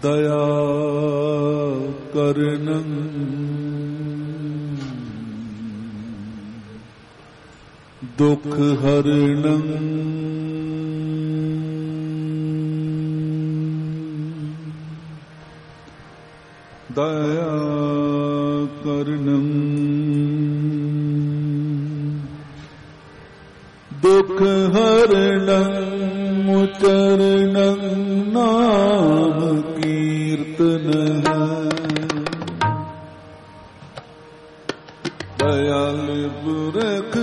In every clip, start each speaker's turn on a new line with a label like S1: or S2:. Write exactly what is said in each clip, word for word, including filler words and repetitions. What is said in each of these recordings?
S1: ਦਇਆ ਕਰਨੰ ਦੁਖ ਹਰਣੰ ਦਇਆ ਕਰਨੰ ਦੁਖ ਹਰਣੰ ਉਚਰਣੰ ਨਾਮ ਕੀਰਤਨ ਦਇਆਲ ਪੁਰਖ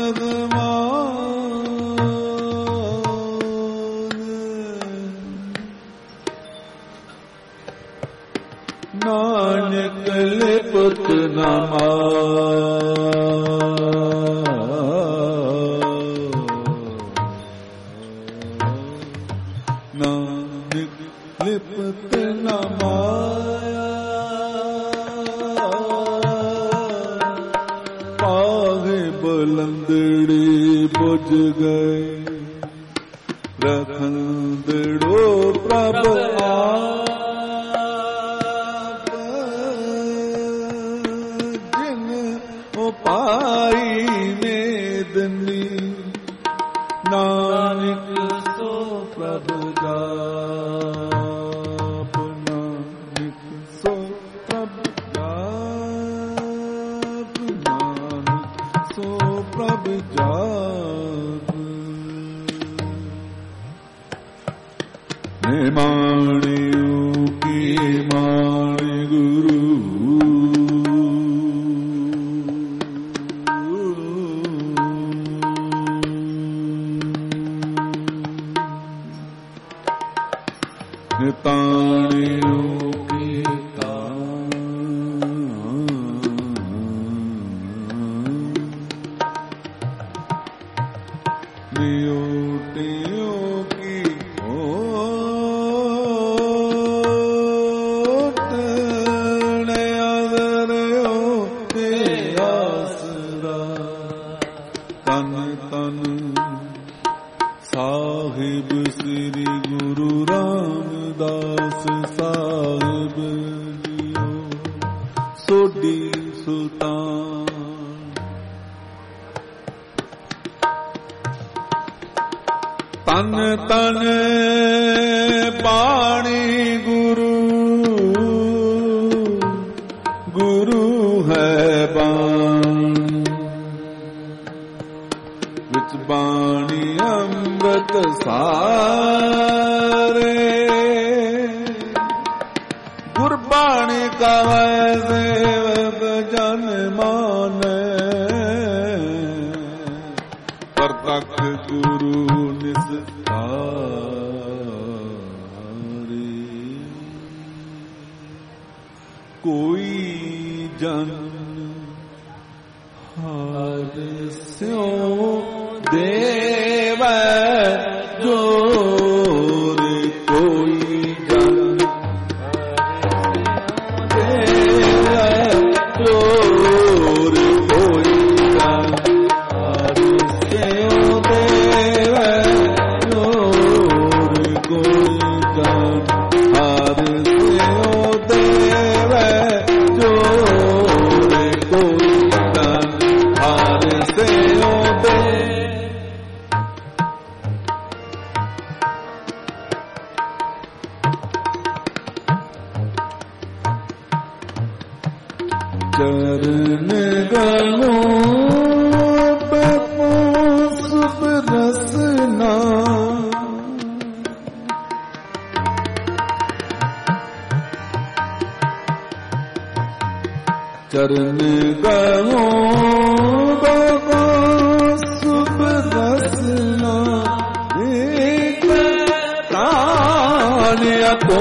S1: ਭਗਵਾਨ ਨਾਨਕ ਲਿਪਤ ਨਾ ਗਏ ਰਖੰਦੜੋ ਪ੍ਰਭ ਆਪ ਜਿਨ ਉਪਾਈ ਮੇਦਨੀ ਨਾਨਕ ਸੋ ਪ੍ਰਭ ਜਾਪ ਨਾਨਕ ਸੋ ਪ੍ਰਭ ਜਾਪ ਨਾਨਕ ਸੋ ਪ੍ਰਭ ਜਾਪ ਮਾਣਿਓ ਕੀ ਮਾਣ ਗੁਰੂ ਨਿਤਾਣਿਓ ਕੀ ਤਾਣ ਨਿਉਟਿਓ ਕੀ ਸਾਹਿਬ ਸ੍ਰੀ ਗੁਰੂ ਰਾਮਦਾਸ ਸਾਹਿਬ ਜੀਓ ਸੋਢੀ ਸੁਲਤਾਨ ਤਨ ਤਨ ਬਾਣੀ ਗੁਰੂ ਗੁਰੂ ਹੈ ਬਾਣੀ ਵਿੱਚ ਬਾਣੀ ਅੰਮ੍ਰਿਤ ਸਾਰੇ ਗੁਰਬਾਣੀ ਕਵੈ ਸੇਵਕ ਜਨ ਮਾਨੈ ਪ੍ਰਤੱਖ ਗੁਰੂ ਨਿਸਤਾਰੇ ਕੋਈ ਜਨ ਹਰਿ ਸਿਉ ਦੇਵੈ ਜੋਰ ਕੋਈ ਜਨ ਦੇਵੈ ਜੋਰ ਕੋਈ ਜਨ ਹਰਿ ਸਿਉ ਦੇਵੈ ਜੋਰ ਕੋਈ ਜਨ ਹਰਿ ਸਿਉ ਦੇਵੈ ਜੋਰ ਕੋਈ ਜਨ ਹਰਿ ਸਿਉ ਦੇ ਚਰਨ ਗਲੋ ਬਪੂ ਸੁਭ ਰਸਨਾ ਚਰਨ ਗਲੋ ਬਪੂ ਸੁਭ ਰਸਨਾ ਏਕ ਪ੍ਰਾਨ ਅਤੋ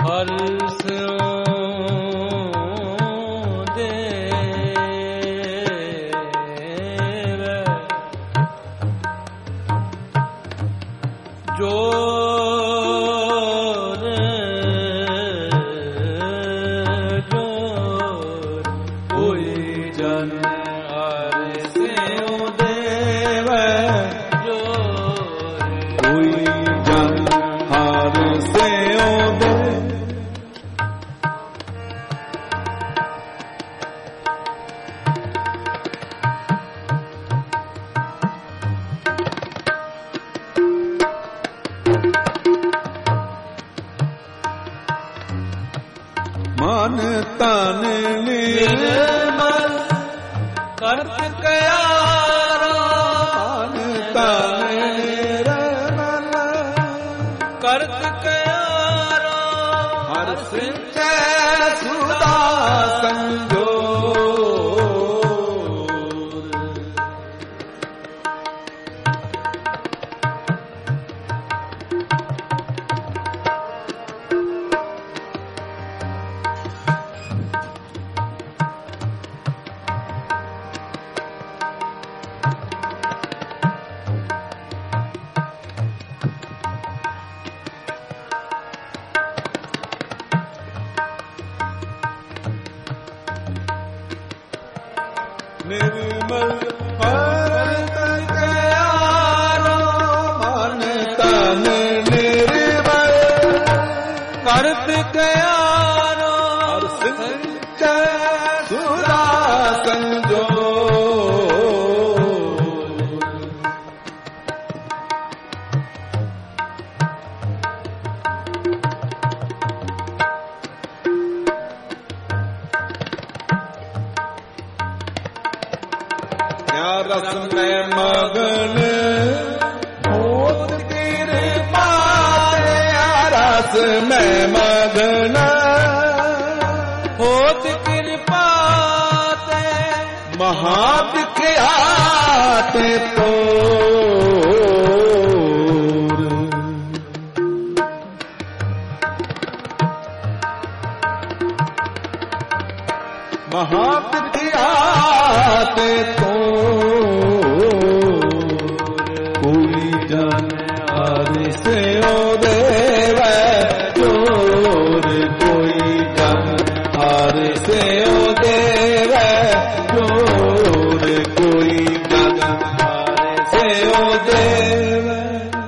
S2: ਹਰ ਸਿਉ ਦੇਵੈ ਜੋਰ ਜੋਰ ਕੋਈ ਜਨ ਹਰ ਸਿਉ ਦੇਵੈ ਜੋਰ
S1: ਕੋਈ ਜਨ ਹਰ ਸਿਉ ਦੇ ਮਨ ਤਨ ਨਿਰਮਲ
S2: ਕਰਤ ਕਿਆਰਾ
S1: ਮਨ ਤਨ ਨਿਰਮਲ
S2: ਕਰਤ ਕਿਆਰਾ
S1: ਹਰ ਸਿੰਚੈ ਸੁਦਾ ਸੰਜੋਰ ਨਿਰਮਲ ਹਰ ਕਿਆਰਾ ਮਨ ਤਨ ਨਿਰਮਲ
S2: ਕਰਤ ਕਿਆਰਾ
S1: ਹਰ ਸਿੰਚੈ ਸੁਦਾ ਸੰਜੋਰ ਰਸ ਮੈਂ ਮਗਨ ਹੋਤ ਕਿਰਪਾ ਤੇਰਾ ਰਸ ਮੈਂ ਮਗਨ
S2: ਹੋਤ ਕਿਰਪਾ ਤੇ
S1: ਮਹਾ ਵਿਖਿਆਤ ਤੋਰ ਮਹਾ ਵਿਖਿਆਤ ਸਿਉ ਦੇਵੈ ਜੋਰ ਕੋਈ ਜਨ ਹਰ ਸਿਉ ਦੇਵੈ ਜੋਰ ਕੋਈ ਜਨ ਹਰ ਸਿਉ ਦੇਵੈ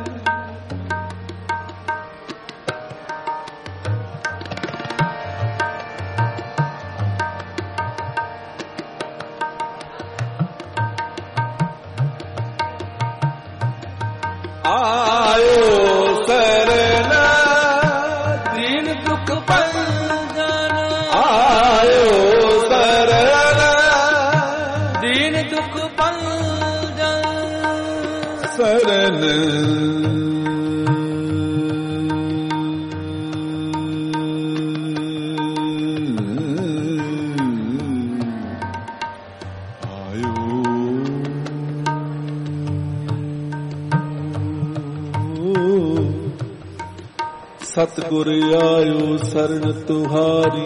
S1: ਆਇਓ ਸਰਨ
S2: ਦੀਨ ਦੁਖ ਭੰਜਨ
S1: ਆਇਓ ਸਰਨ
S2: ਦੀਨ ਦੁਖ ਭੰਜਨ
S1: ਸਰਨ ਸਤਿਗੁਰ ਆਇਓ ਸਰਨ ਤੁਹਾਰੀ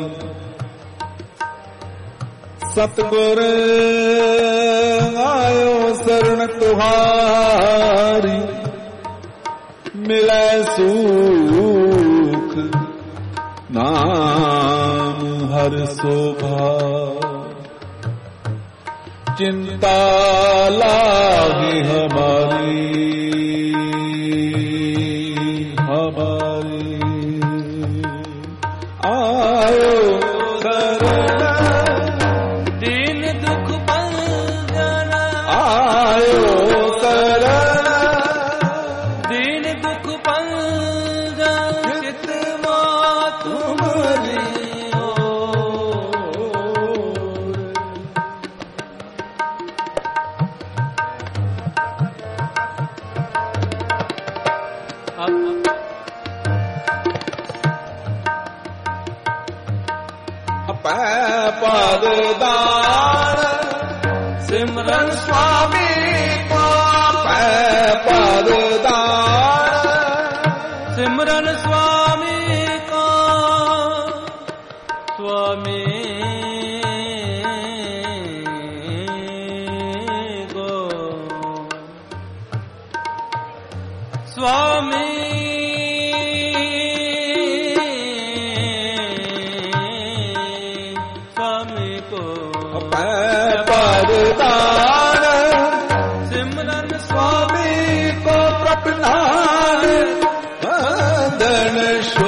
S1: ਸਤਿਗੁਰ ਆਇਓ ਸਰਨ ਤੁਹਾਰੀ ਮਿਲੈ ਸੁਖ ਨਾਮ ਹਰ ਸੋਭਾ चिंता लागे हमारी हमारी आयो शरण
S2: दीन दुख भंजन
S1: आयो शरण
S2: दीन दुख भंजन चितवा तुम्हारी
S1: पद दान
S2: सिमरन
S1: स्वामी को पद दान
S2: सिमरन स्वामी का स्वामी गो स्वामी स्वामी को
S1: परदान
S2: सिमरन
S1: स्वामी को प्रपनान वंदन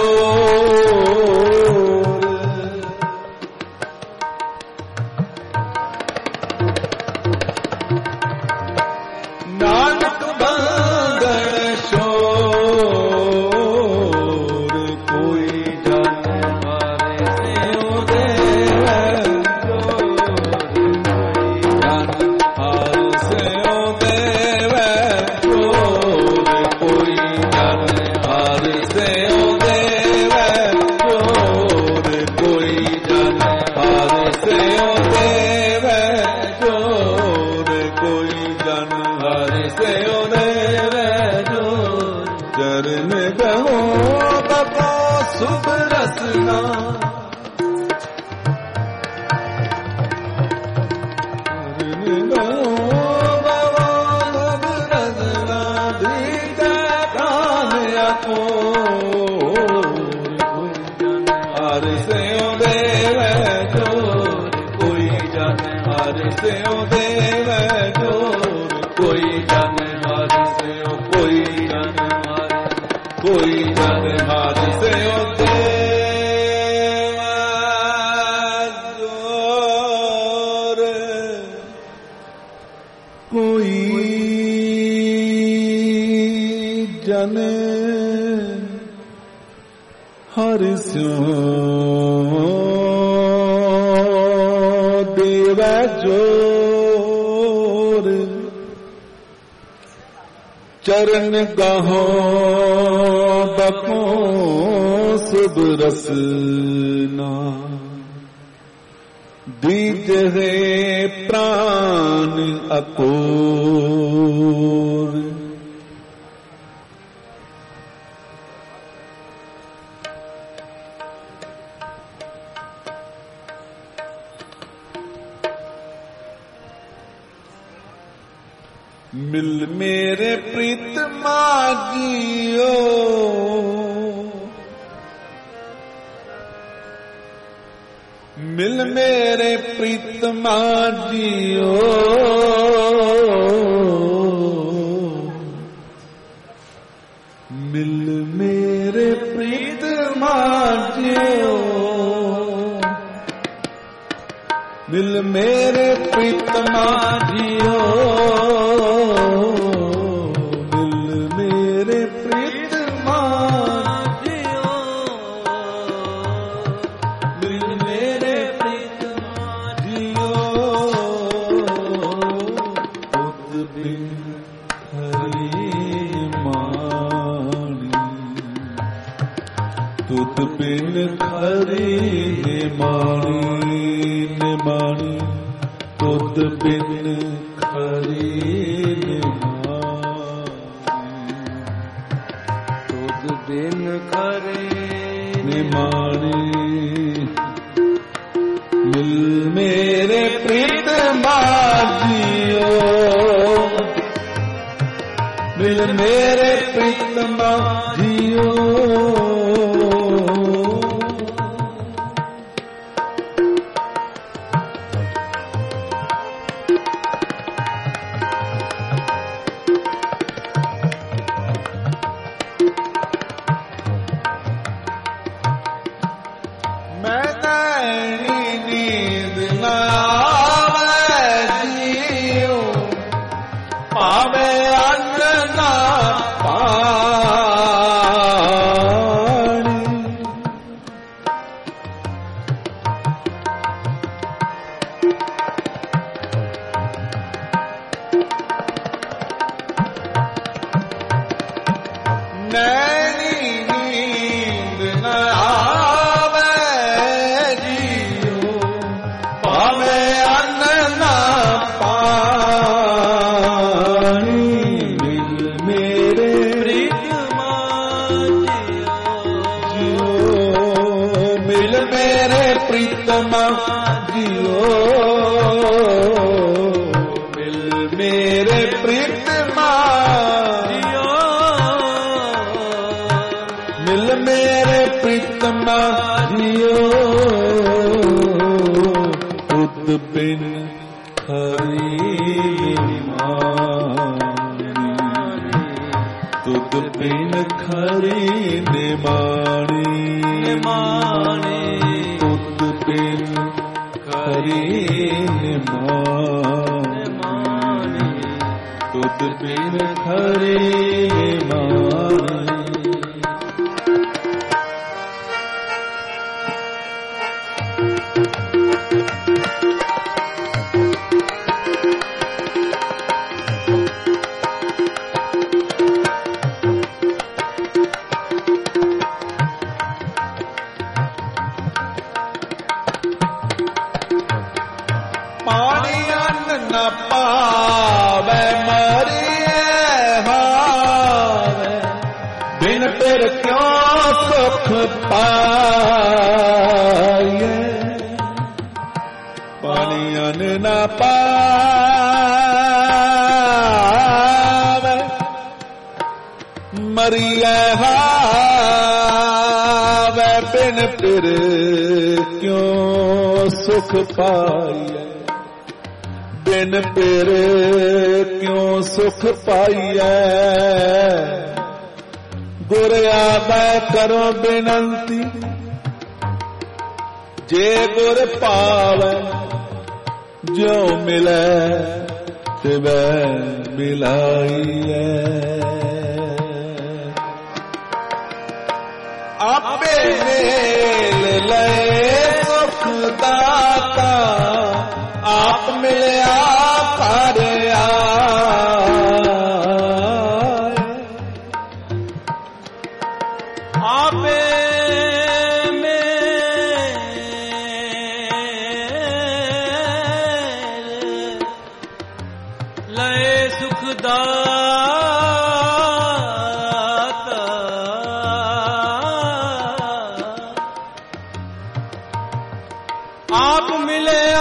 S1: शोर नानक वंदन शोर कोई जाने
S2: हमारे से
S1: चरण गहो बको शुभ रसना चरण गहो बको शुभ रसना धीर प्राण को हर से देव जोर कोई जाने हर से देव जोर कोई जाने हर से कोई जाने कोई जाने हाथ से जोर कोई जाने हर से देव जोर चरण गाहो बको शुभ रसना दीज है प्राण अकोर मिल मेरे प्रीतमा जियो मिल मेरे प्रीतमा जियो मिल मेरे प्रीतमा जियो मिल मेरे प्रीतमा जियो तुत बिन खरी निमाणी निमाणी तुत बिन खरी निमाणी
S2: तुद बिन खरी
S1: निमाणी मिल मेरे प्रीतमा जियो मिल मेरे प्रीतमा जियो ਪ੍ਰੀਤਮਾ ਜੀਓ ਮਿਲ ਮੇਰੇ ਪ੍ਰੀਤਮਾ
S2: ਜੀਓ
S1: ਮਿਲ ਮੇਰੇ ਪ੍ਰੀਤਮਾ ਜੀਓ ਤੁਧ ਬਿਨ ਹਰੀ ਨਿਮਾਣੀ ਤੁਧ ਬਿਨ ਖਰੀ ਨਿਮਾਣੀ
S2: ਨਿਮਾਣੀ
S1: ਤੁਧ ਬਿਨ ਖਰੀ ਨਿਮਾਣੀ ਤੁਧ ਬਿਨ ਖਰੀ ਨਿਮਾਣੀ ਪਾਣੀ ਅੰਨ ਨ ਪਾਵੈ ਮਰੀਐ ਹਾਵੈ ਬਿਨ ਤੇਰ ਕਿਉ ਸੁਖ ਪਾਈਐ ਪਾਣੀ ਅੰਨ ਨ ਪਾਵੈ ਮਰੀਐ ਹਾਵੈ ਬਿਨ ਤੇਰ ਕਿਉ ਸੁਖ ਪਾਈਐ ਬਿਨ ਪਿਰ ਕਿਉ ਸੁਖ ਪਾਈਐ ਗੁਰ ਆਵੈ ਕਰੋ ਬੇਨੰਤੀ ਜੇ ਗੁਰ ਪਾਵੈ ਜੋ ਮਿਲੈ ਤਿਵੈ ਮਿਲਾਈਐ ਆਪੇ ਮੇਲ ਲਏ ਸੁਖ ਦਾਤਾ ਆਪ ਮਿਲਿਆ ਘਰ ਆਏ
S2: ਆਪੇ ਮੇਲ ਲਏ ਸੁਖ ਦਾਤਾ ਆਪ ਮਿਲਿਆ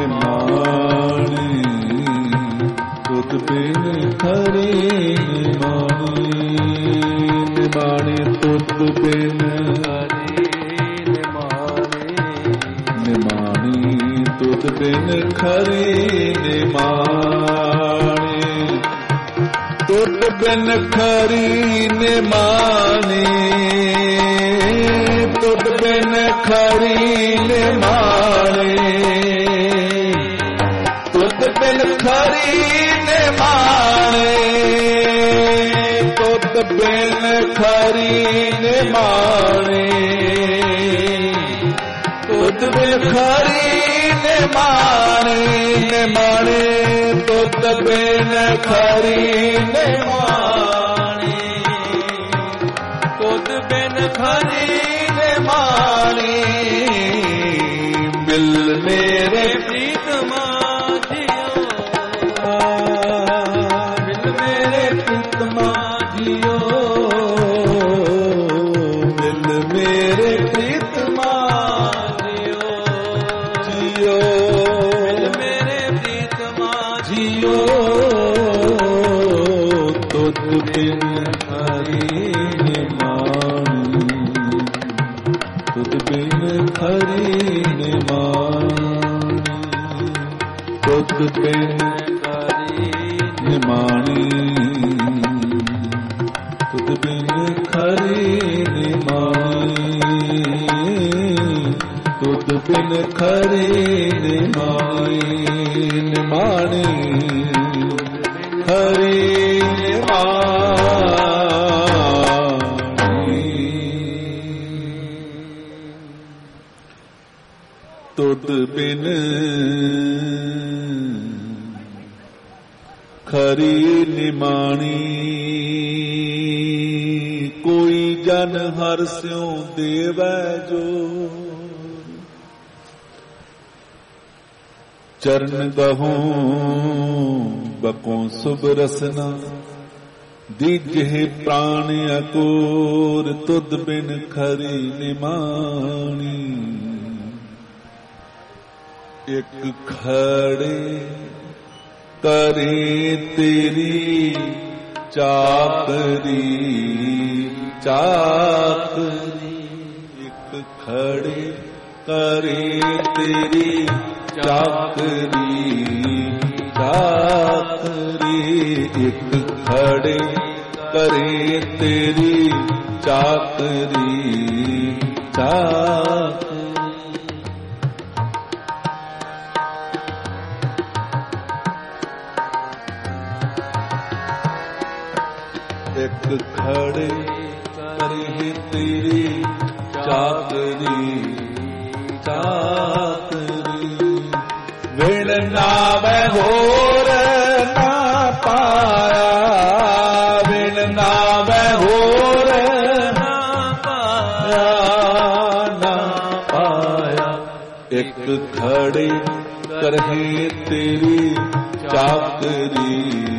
S1: ਹਰੀ ਤੁਧ ਬਿਨ ਖਰੀ ਨਿਮਾਣੀ, ਤੁਧ ਬਿਨ ਖਰੀ ਨਿਮਾਣੀ, ਤੁਧ ਬਿਨ ਖਰੀ ਨਿਮਾਣੀ, ਤੁਧ ਬਿਨ ਖਰੀ ਨਿਮਾਣੀ, ਤੁਧ ਬਿਨ ਖਰੀ ਨਿਮਾਣੀ, ਤੁਧ ਬਿਨ ਖਰੀ ਨਿਮਾਣੀ, ਨਿਮਾਣੀ, ਤੁਧ ਬਿਨ ਖਰੀ ਨਿਮਾਣੀ,
S2: ਤੁਧ ਬਿਨ ਖਰੀ
S1: ਨਿਮਾਣੀ, ਮਿਲ ਮੇਰੇ
S2: ਪ੍ਰੀਤਮਾ ਜੀਓ,
S1: ਮਿਲ ਮੇਰੇ ਪ੍ਰੀਤਮਾ ਜੀਓ, ਮਿਲ ਮੇਰੇ ਪ੍ਰੀਤਮਾ ਜੀਓ, ਜੀਓ,
S2: ਮਿਲ ਮੇਰੇ ਪ੍ਰੀਤਮਾ
S1: ਜੀਓ, ਤੁਧ ਬਿਨ ਖਰੀ ਨਿਮਾਣੀ, ਤੁਧ ਬਿਨ ਖਰੀ ਨਿਮਾਣੀ, ਤੁਧ ਬਿਨ
S2: ਖਰੀ
S1: ਨਿਮਾਣੀ, ਤੁਧ ਬਿਨ ਖਰੀ ਨਿਮਾਣੀ, ਤੁਧ ਬਿਨ ਖਰੀ ਨਿਮਾਣੀ, ਨਿਮਾਣੀ, ਖਰੀ ਨਿਮਾਣੀ, ਤੁਧ ਬਿਨ ਖਰੀ ਨਿਮਾਣੀ, ਕੋਈ ਜਨ ਹਰਿ ਸਿਉ ਦੇਵੈ ਜੋ, ਚਰਨ ਗਹੋਂ ਬਕੋਂ ਸੁਭ ਰਸਨਾ, ਦੀਜਹਿ ਪ੍ਰਾਣ ਅਕੂਰ, ਤੁਧ ਬਿਨ ਖਰੀ ਨਿਮਾਣੀ, ਇੱਕ ਖੜੇ ਕਰੇ ਤੇਰੀ ਚਾਕਰੀ, ਚਾਕਰੀ, ਇੱਕ ਖੜੇ ਕਰੇ ਤੇਰੀ ਚਾਕਰੀ, ਚਾਕਰੀ, ਇੱਕ ਖੜੇ ਕਰੇ ਤੇਰੀ ਚਾਕਰੀ, ਚਾਕਰੀ, ਇੱਕ ਖੜੇ ਕਰੇ ਤੇਰੀ ਚਾਕਰੀ, ਚਾਕਰੀ, ਵਿਣ ਨਾਵੈ ਹੋਰ ਨਾ ਪਾਇਆ, ਵਿਣ ਨਾਵੈ ਹੋਰ
S2: ਨਾ ਪਾਇਆ,
S1: ਨਾ ਪਾਇਆ, ਇੱਕ ਖੜੇ ਕਰੇ ਤੇਰੀ ਚਾਕਰੀ,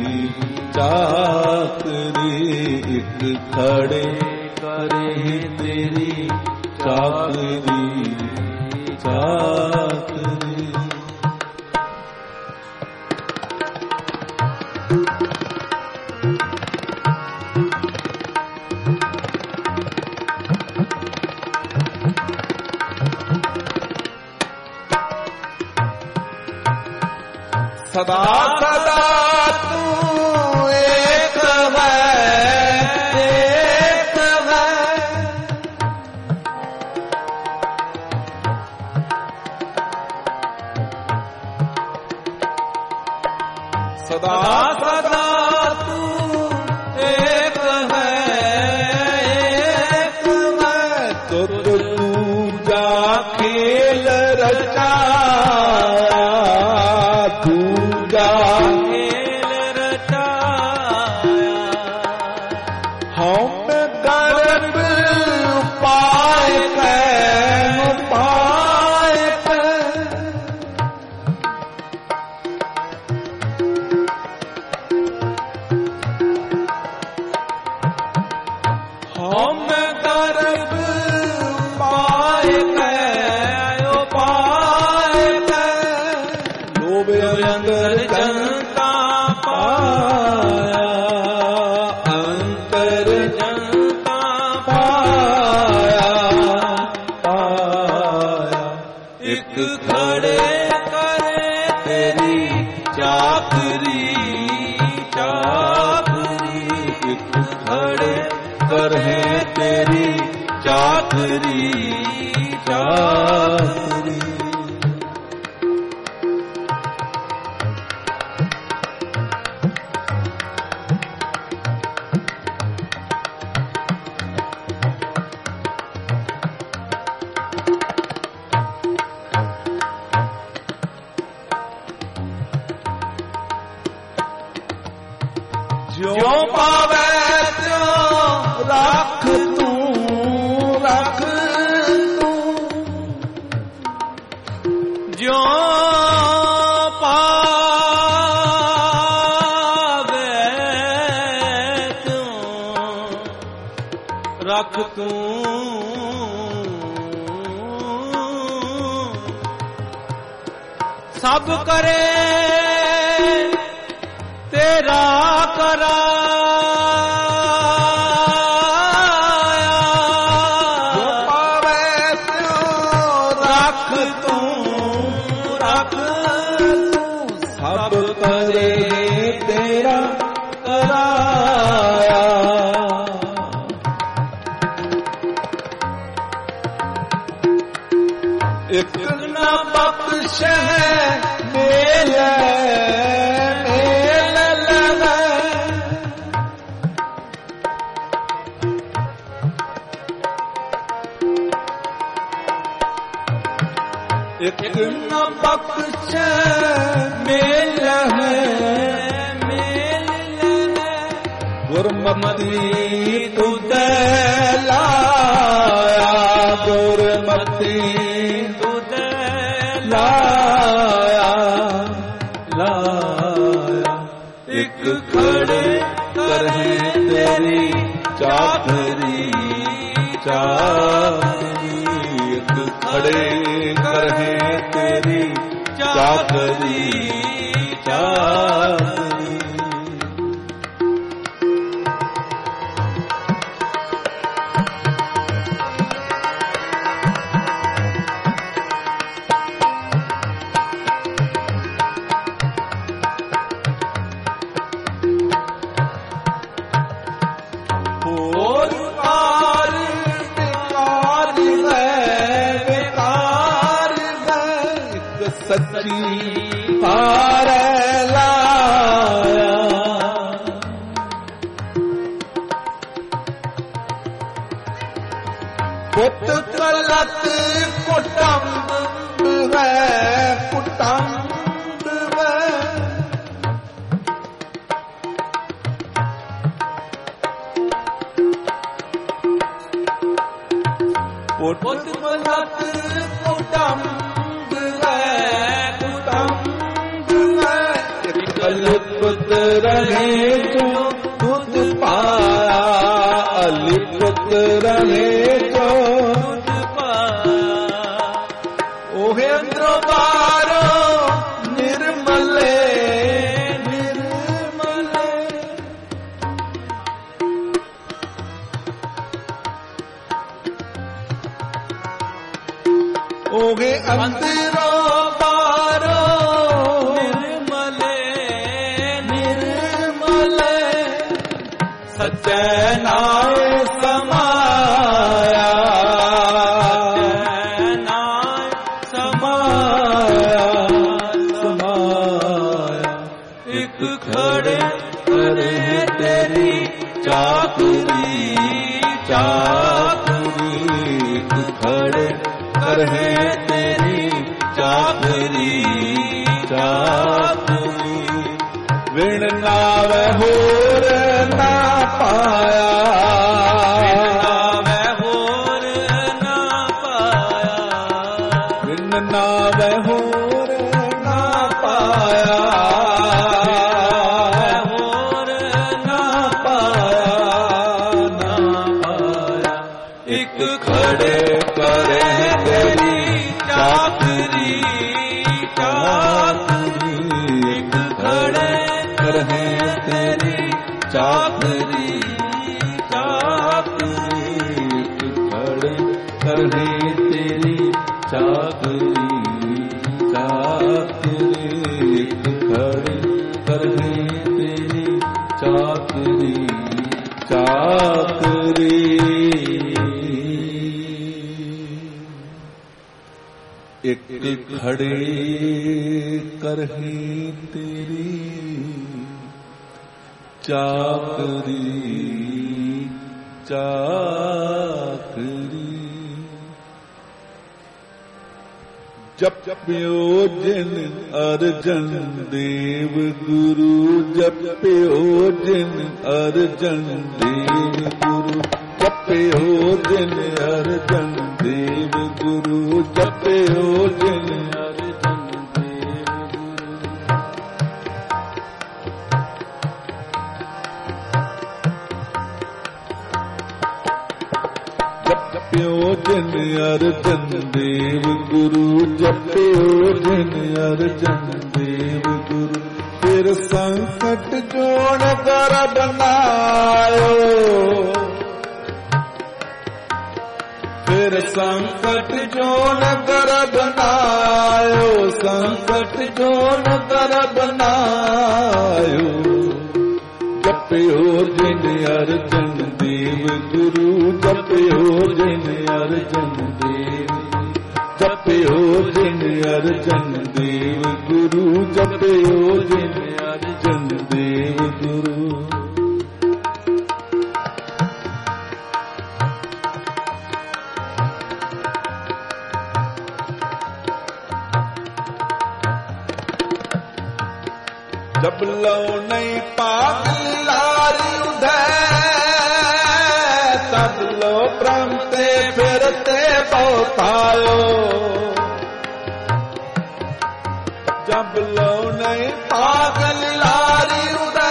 S1: ਚਾਕਰੀ, ਇੱਕ ਖੜੇ ਕਰੇ ਤੇਰੀ ਚਾਕਰੀ, ਚਾਕਰੀ, ਸਦਾ ਸਦਾ ਤੂੰ ਏਕ ਹੈ, ਏਕ ਹੈ, ਸਦਾ ਸਦਾ ਤੂੰ ਏਕ ਹੈ, ਏਕ ਹੈ, ਤੁਧ ਤੂੰ ਜਾ ਖੇਲ ਰਚਾਇਆ, ਤੂੰ ਜਾ
S2: ਖੇਲ ਰਚਾਇਆ,
S1: ਹਉ ਗਰਭ ਪਾਇ ਕੈ, ਪਾਇ ਕੈ, ਹਉ ਗਰਭ ਪਾਇ ਕੈ, ਪਾਇ ਕੈ, ਲੋਭ ਅੰਦਰ ਜਨਤਾ ਪਾਇਆ, ਅੰਤਰ
S2: ਜਨਤਾ
S1: ਪਾਇਆ, ਪਾਇਆ, ਇੱਕ ਖੜੇ
S2: करे तेरी चाकरी चाकरी
S1: एक खड़े करे तेरी चाकरी चाकरी।
S2: जो पावे त्यों रख तू रख तू जो पावे त्यों रख तू सब करे तेरा कराया
S1: जो पावे त्यों रख तू रख तू सब करे तेरा कराया। एक न बख्शे मेले एक न बख्श मेल है मेल है गुरमती तुझे लाया गुरमती तुझे लाया लाया। एक खड़े करे तेरी चाकरी चाकरी एक खड़े करे तेरी चाकरी चाकरी। और कार बेकार है बेकार है एक सच्ची हार लाया पुत कलत कुटुंब है कुटुंब है पुत कलत कुटुंब है कुटुंब है एक लिपत रहे जो खुद पाया लिपत रहे जो खुद पाया ओहे अंदरों बाहरों निर्मले निर्मले ओहे अंदरों बाहरों निर्मले निर्मले सच्चे नाम समाया नाम समाया समाया। एक खड़े करे तेरी चाकरी चाकरी एक खड़े करे तेरी चाकरी चाकरी। विण नावे होर ना पाया नावे होर ना पाया विण नावे होर ना पाया होर ना पाया ना पाया। एक खड़े करे तेरी चाकरी चाकरी एक खड़े करे तेरी चाकरी चाकरी एक खड़े करे तेरी चाकरी चाकरी। ਦੇ ਇੱਕ ਖੜੇ ਕਰਹੀ ਤੇਰੀ ਚਾਕਰੀ ਚਾਕਰੀ ਜਪਿਓ ਜਿਨ ਅਰਜਨ ਦੇਵ ਗੁਰੂ ਜਪਿਓ ਜਿਨ ਅਰਜਨ ਦੇਵ ਗੁਰੂ ਜਪਿਓ ਜਿਨ ਅਰਜਨ ਦੇਵ ਗੁਰੂ ਜਪਿਓ ਜਿਨ ਅਰਜਨ ਦੇਵ ਗੁਰੂ ਜਪਿਓ ਜਿਨ ਅਰਜਨ ਦੇਵ ਗੁਰੂ ਜਪਿਓ ਜਿਨ ਅਰਜਨ ਦੇਵ ਗੁਰੂ ਫਿਰ ਸੰਕਟ ਜੋੜ ਕਰ ਬਨਾਇਓ ਫਿਰ ਸੰਕਟ ਜੋੜ ਕਰ ਬਨਾਇਓ ਸੰਕਟ ਜੋੜ ਕਰ ਬਨਾਇਓ ਜਪਿਓ ਜਿਨ ਅਰਜਨ ਦੇਵ ਗੁਰੂ ਜਪਿਓ ਜਿਨ ਅਰਜਨ ਦੇਵ ਜਪਿਓ ਜਿਨ ਅਰਜਨ ਦੇਵ ਗੁਰੂ ਜਪਿਓ ਜਿਨ ਅਰਜਨ ਦੇਵ ਗੁਰੂ जब लो नहीं पाग लारी उधर तब लो भ्रमते फिरते बहुतायो जब लो नहीं पागल लारी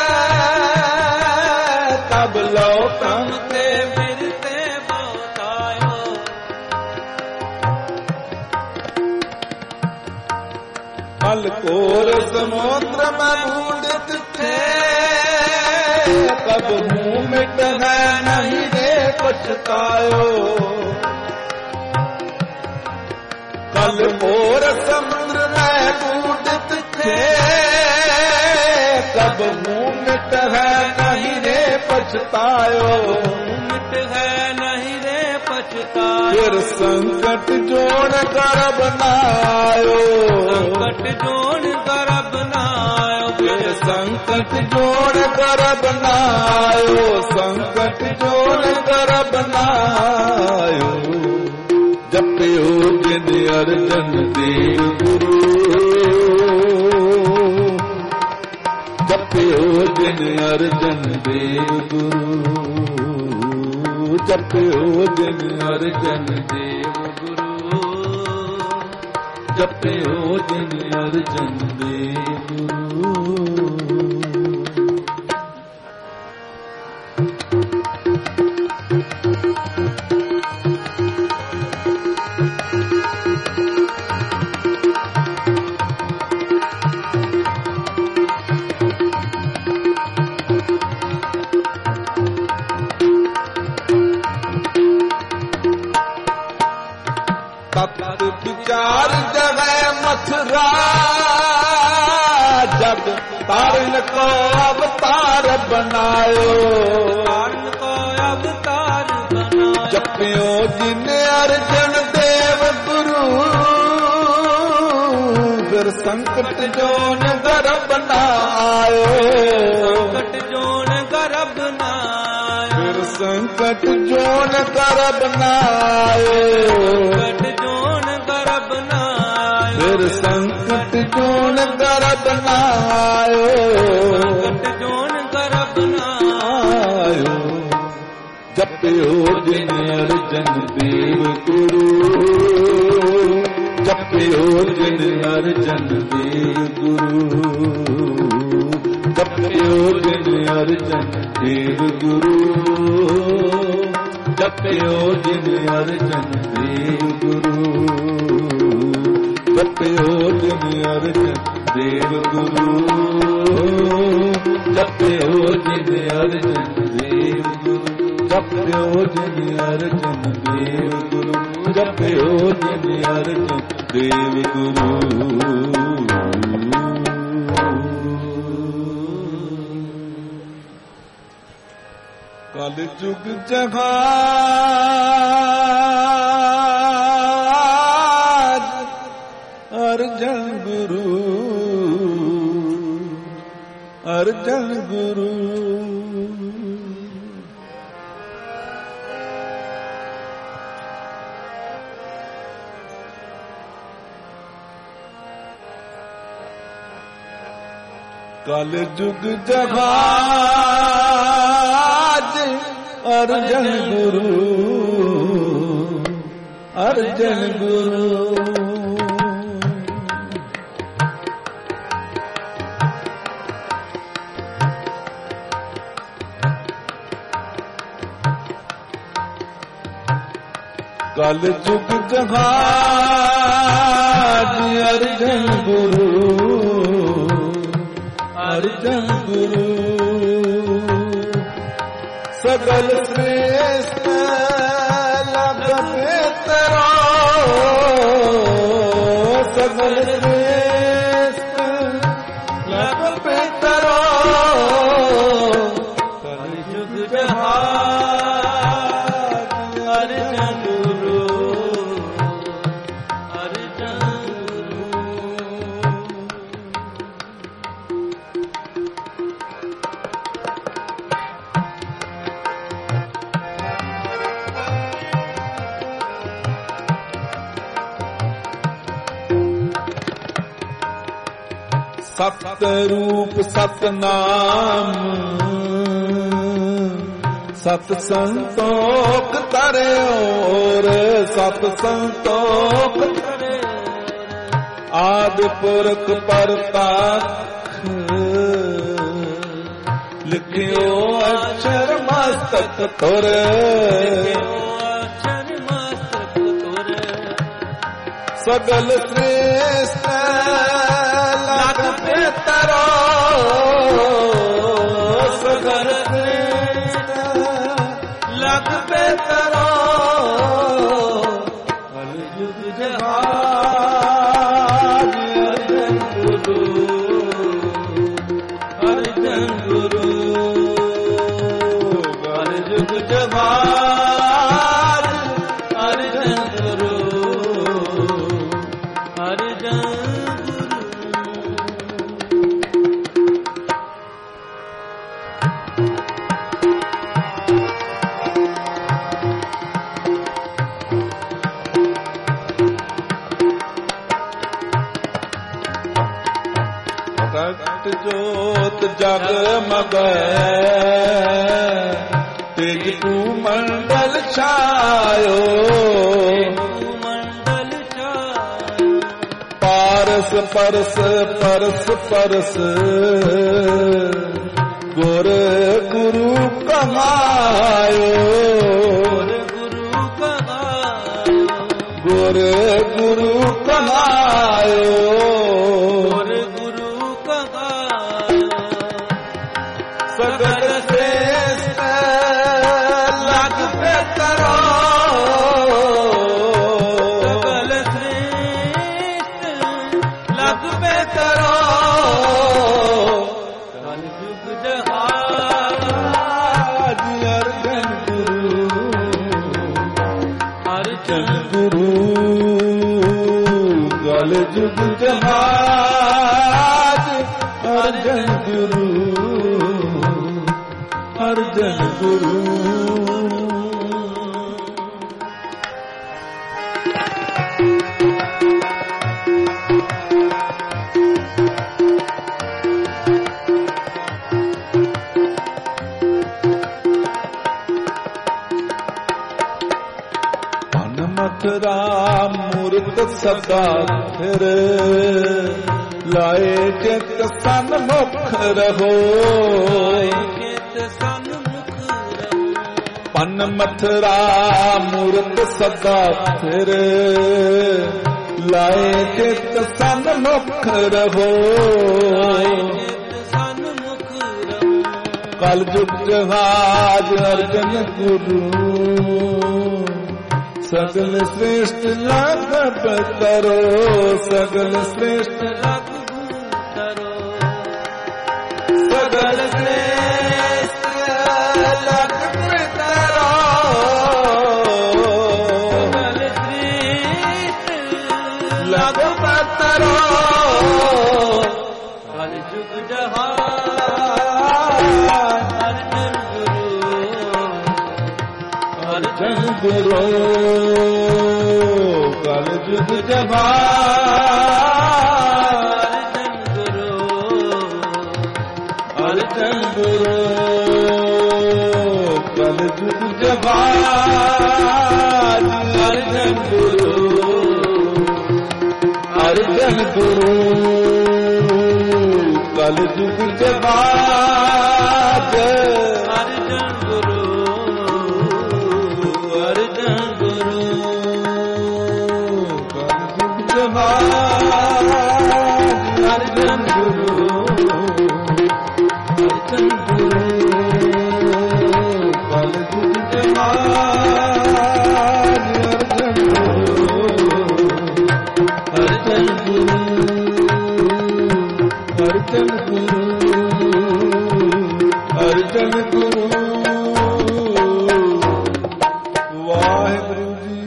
S1: उधर तब लो भ्रमते फिरते बहुतायो अलकोर समुद्र में बूंद थे कब मुंह मिट है नहीं रे पछतायो कल मोर समुद्र में बूंद थे कब मुंह मिट है नहीं रे पछतायो मिट है नहीं रे पछतायो फिर संकट जोड़ कर बनायो संकट जोड़ कर बनायो फिर संकट जोड़ कर बनायो संकट जोड़ कर बनायो जपयो जिन अरजन देव गुरु जपयो जिन अरजन देव गुरु जपयो जिन अरजन देव गुरु जपयो जिन अरजन देव गुरु तत्व विचार जगह मथुरा जग तारण को अवतार बनायो तारण को अवतार बनायो जपियो जिन अर्जन देव गुरु फिर संकट जोन गर्भ बनायो संकट जोन गर्भ बनायो फिर संकट जोन गर्भ बनायो फिर संकट जोन कर बनायो संकट जोन कर बनायो जपयो जिन अर्जन देव गुरु जपयो जिन अर्जन देव गुरु जपयो जिन अर्जन देव गुरु जपयो जिन अर्जन देव गुरु जपयो जिन अर्जन देव गुरु जपयो जिन अर्जन देव गुरु जपयो जिन अर्जन देव गुरु जपयो जिन अर्जन देव गुरु ਕਲ ਜੁਗ ਜਹਾਜ ਅਰਜਨ ਗੁਰੂ ਅਰਜਨ ਗੁਰੂ ਕਲ ਜੁਗ ਜਹਾਜ ਅਰਜਨ ਗੁਰੂ ਅਰਜਨ ਗੁਰੂ ਕਲ ਜੁਗ ਜਹਾਜ ਅਰਜਨ ਗੁਰੂ ਅਰਜਨ ਗੁਰੂ ਸਗਲ ਸ੍ਰੇਸ਼ਟ ਲਗ ਬਿਤਰਾ ਸਗਲ ਸ੍ਰੇਸ਼ਟ ਲਗ ਬਿਤਰਾ ਕਲ ਜੁਗ ਜਹਾਜ ਅਰਜਨ ਗੁਰੂ ਅਰਜਨ ਸਤ ਰੂਪ ਸਤ ਨਾਮ ਸਤ ਸੰਤੋਖ ਤਰਿਓਰ ਸਤ ਸੰਤੋਖ ਆਦਿ ਪੁਰਖ ਪਰਤਾਖ ਲਿਖਿਓ ਅਛਰ ਮਸਤਕ ਤੁਰ ਸਗਲ ਸ੍ਰੇਸ਼ਟ ਲਗ ਬਿਤਰਾ ਸਗਲ ਸ੍ਰੇਸ਼ਟ ਲਗ ਬਿਤਰਾ ਕਲ ਜੁਗ ਜਹਾਜ ਅਰਜਨ ਗੁਰੂ ਅਰਜਨ ਗੁਰੂ ਕਲ ਜੁਗ ਜਹਾਜ ਅਰਜਨ ਗੁਰੂ ਅਰਜਨ ਜੋਤ ਜਗ ਮਗੈ ਤੇਜ ਤੂ ਮੰਡਲ ਛਾਇਓ ਮੰਡਲ ਛਾਇਓ ਪਾਰਸ ਪਰਸ ਪਰਸ ਪਰਸ ਗੁਰ ਗੁਰੂ ਕਹਾਇਓ ਗੁਰੂ ਕਹਾਇਓ ਗੁਰ ਗੁਰੂ ਕਹਾਇਓ ਸਗਲ ਸ੍ਰੇਸ਼ਟ ਲਗ ਬਿਤਰਾ ਸਗਲ ਸ੍ਰੇਸ਼ਟ ਲਗ ਬਿਤਰਾ ਕਲ ਜੁਗ ਜਹਾਜ ਅਰਜਨ ਗੁਰੂ ਅਰਜਨ ਗੁਰੂ ਕਲ ਜੁਗ ਜਹਾਜ ਅਰਜਨ ਗੁਰੂ ਅਰਜਨ ਗੁਰੂ ਮਥੁਰਾ ਮੂਰਤ ਸਦਾ ਫਿਰ ਲਾਏ ਚਿਤ ਸਨਮੁਖ ਰਹੋ ਪਨ ਮਥੁਰਾ ਮੂਰਤ ਸਦਾ ਫਿਰ ਲਾਏ ਚਿਤ ਸਨਮੁਖ ਰਹੋ ਕਲ ਜੁਗ ਜਹਾਜ ਅਰਜਨ ਗੁਰੂ ਸਗਲ ਸ੍ਰੇਸ਼ਟ ਲਗ ਬਿਤਰੋ ਸਗਲ ਸ੍ਰੇਸ਼ਟ ਲਗ ਬਿਤਰੋ ਸਗਲ ਸ੍ਰੇਸ਼ਟ ਲਗ ਬਿਤਰੋ ਜੁਗ ਜਵਾਨ ਅਰਜਨ ਗੁਰੂ ਕਲ ਜੁਗ ਜਵਾਨ ਅਰਜਨ ਗੁਰੂ ਅਰਜਨ ਗੁਰੂ ਕਲ ਜੁਗ ਜਵਾਨ ਅਰਜਨ ਗੁਰੂ ਅਰਜਨ ਗੁਰੂ ਕਲ ਜੁਗ ਜਵਾਨ ਅਰਜਨ ਗੁਰੂ ਅਰਜਨ ਗੁਰੂ ਕਲ ਜੁਗ ਜਵਾਨ ਅਰਜਨ ਗੁਰੂ ਅਰਜਨ ਗੁਰੂ ਅਰਜਨ ਗੁਰੂ ਵਾਹਿਗੁਰੂ ਜੀ।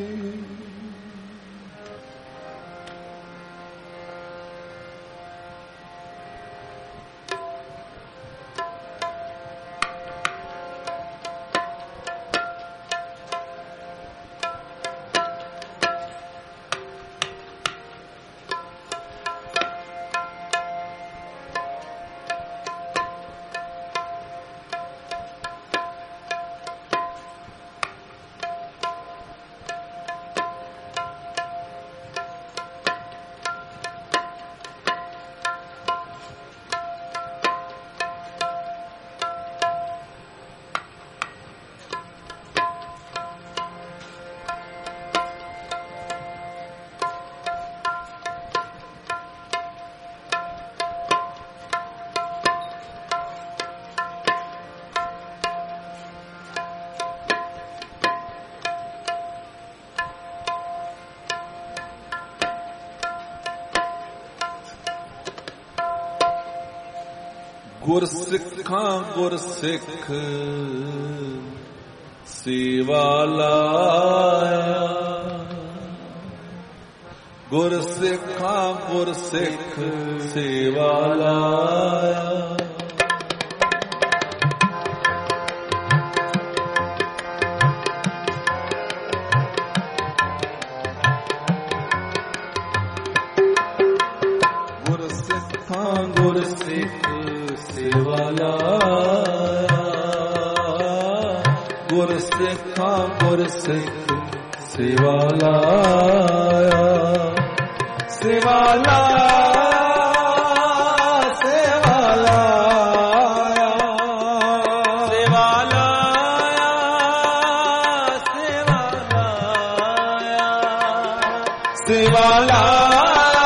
S1: ਗੁਰ ਸਿੱਖਾਂ ਗੁਰ ਸਿੱਖ ਸੇਵਾ ਲਾਇਆ ਗੁਰ ਸਿੱਖਾਂ ਗੁਰ ਸਿੱਖ ਸੇਵਾ ਲਾਇਆ ਗੁਰ ਸਿੱਖਾਂ ਗੁਰ ਸਿੱਖ ਸੇਵਾ ਲਾਇਆ ਗੁਰ ਸਿੱਖਾਂ ਗੁਰ ਸਿੱਖ ਸੇਵਾ ਲਾਇਆ ਸੇਵਾ ਲਾਇਆ ਸੇਵਾ ਲਾਇਆ ਸੇਵਾ ਲਾਇਆ ਸੇਵਾ ਲਾਇਆ ਸੇਵਾ ਲਾਇਆ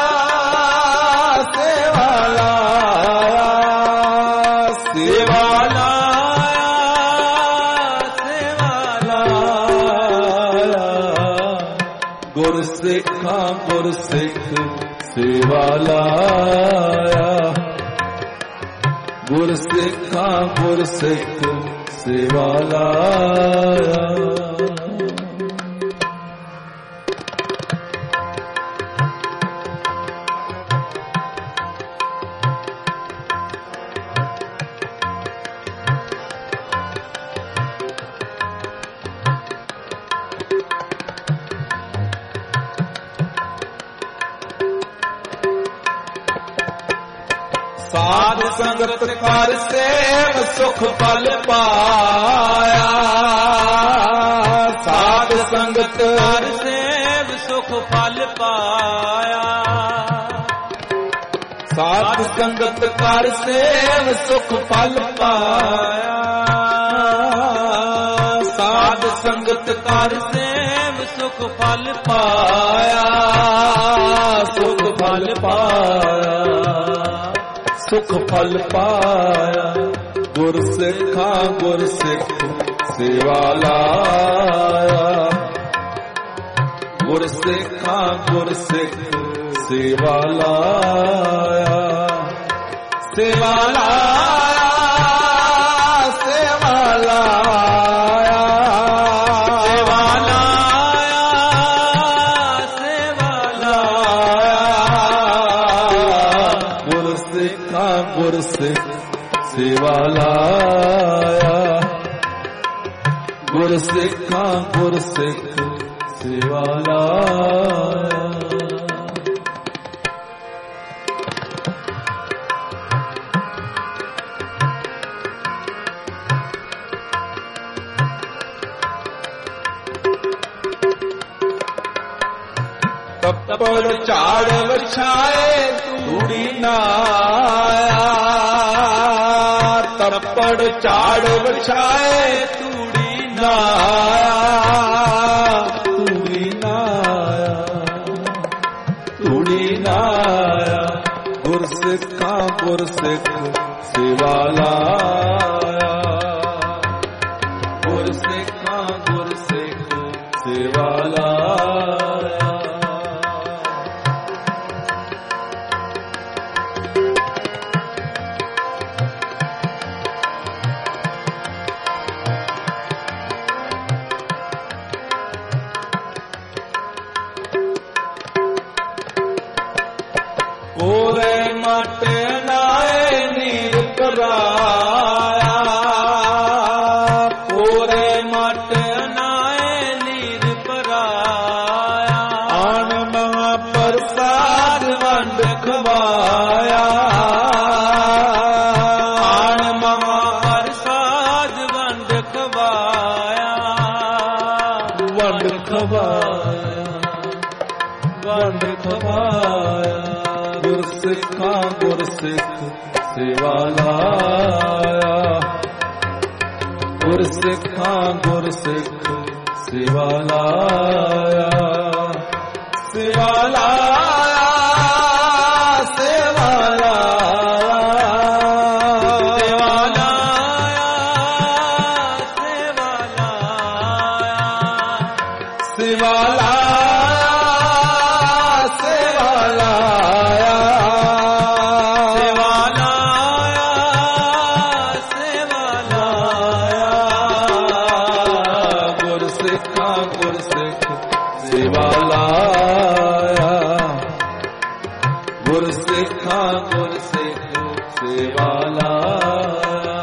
S1: ਗੁਰ ਸਿੱਖਾਂ ਗੁਰ ਸਿੱਖ ਸੇਵਾ ਲਾਇਆ ਗੁਰ ਸਿੱਖਾਂ ਗੁਰ ਸਿੱਖ ਸੇਵਾ ਲਾਇਆ ਸਾਧ ਸੰਗਤ ਕਰ ਸੇਵ ਸੁਖ ਫਲ ਪਾਇਆ ਸਾਧ ਸੰਗਤ ਕਰ ਸੇਵ ਸੁਖ ਫਲ ਪਾਇਆ ਸਾਧ ਸੰਗਤ ਕਰ ਸੇਵ ਸੁਖ ਫਲ ਪਾਇਆ ਸਾਧ ਸੰਗਤ ਕਰ ਸੇਵ ਸੁਖ ਫਲ ਪਾਇਆ ਸੁਖ ਫਲ ਪਾਇਆ ਸੁਖ ਫਲ ਪਾਇਆ ਗੁਰ ਸਿੱਖਾਂ ਗੁਰ ਸਿੱਖ ਸੇਵਾ ਲਾਇਆ ਗੁਰ ਸਿੱਖਾਂ ਗੁਰ ਸਿੱਖ ਸੇਵਾ ਲਾਇਆ ਸੇਵਾ ਲਾਇਆ ਸੇਵਾ ਲਾਇਆ ਸੇਵਾ ਲਾਇਆ ਸੇਵਾ ਲਾਇਆ ਗੁਰ ਸਿੱਖਾਂ ਗੁਰ ਸਿੱਖ ਸੇਵਾ ਲਾਇਆ ਗੁਰ ਸਿੱਖਾਂ ਗੁਰ ਸਿੱਖ
S3: ਸੇਵਾ ਲਾਇਆ। ਤੱਪੜ ਝਾੜ ਵਛਾਏ ਤੂੜੀ ਨਾ ਆਇਆ। ਤੱਪੜ ਝਾੜ ਵਛਾਏ ਤੂੜੀ ਨਾ ਆਇਆ। ਤੂੜੀ ਨਾ ਆਇਆ, ਤੂੜੀ ਨਾ ਆਇਆ। ਗੁਰਸਿੱਖਾਂ ਗੁਰਸਿੱਖ ਸੇਵਾ ਲਾਇਆ। ਗੁਰਸਿੱਖਾਂ ਗੁਰਸਿੱਖ ਸੇਵਾ ਲਾਇਆ। ਕੋਰੇ ਮਟ ਨਾਏ ਨੀਰ ਪਰਾਇਆ। ਕੋਰੇ ਮਟ ਨਾਏ ਨੀਰ ਪਰਾਇਆ। ਆਣ ਮਹਾ ਪ੍ਰਸਾਦ ਵੰਡ ਖਵਾਇਆ। ਆਣ ਮਹਾ ਪ੍ਰਸਾਦ ਵੰਡ ਖਵਾਇਆ। ਵੰਡ ਖਵਾਇਆ, ਵੰਡ ਖਵਾਇਆ। ਗੁਰਸਿੱਖਾਂ ਗੁਰਸਿੱਖ ਸੇਵਾ ਲਾਇਆ। ਗੁਰਸਿੱਖਾਂ ਗੁਰਸਿੱਖ ਸੇਵਾ ਲਾਇਆ। ਸੇਵਾ ਲਾਇਆ, ਸੇਵਾ ਲਾਇਆ। ਸੇਵਾ ਲਾਇਆ, ਸੇਵਾ ਲਾਇਆ। ਸੇਵਾ ਲਾਇਆ, ਸੇਵਾ ਲਾਇਆ। ਸੇਵਾ ਲਾਇਆ। ਗੁਰਸਿੱਖਾਂ ਗੁਰਸਿੱਖ ਸੇਵਾ ਲਾਇਆ।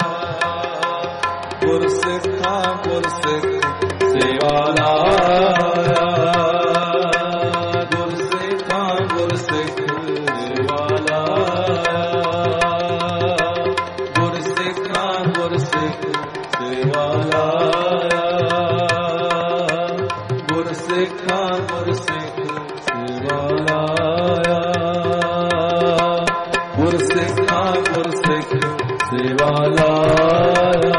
S3: ਗੁਰਸਿੱਖਾਂ ਗੁਰਸਿੱਖ ਸੇਵਾ ਲਾਇਆ। ਗੁਰਸਿੱਖਾਂ ਗੁਰਸਿੱਖ ਸੇਵਾ ਲਾਇਆ। ਗੁਰਸਿੱਖਾਂ ਗੁਰਸਿੱਖ ਸੇਵਾ ਲਾਇਆ। ਗੁਰਸਿੱਖਾਂ ਗੁਰਸਿੱਖ ਸੇਵਾ ਲਾਇਆ। ਗੁਰਸਿੱਖਾਂ ਗੁਰਸਿੱਖ ਸੇਵਾ ਲਾਇਆ।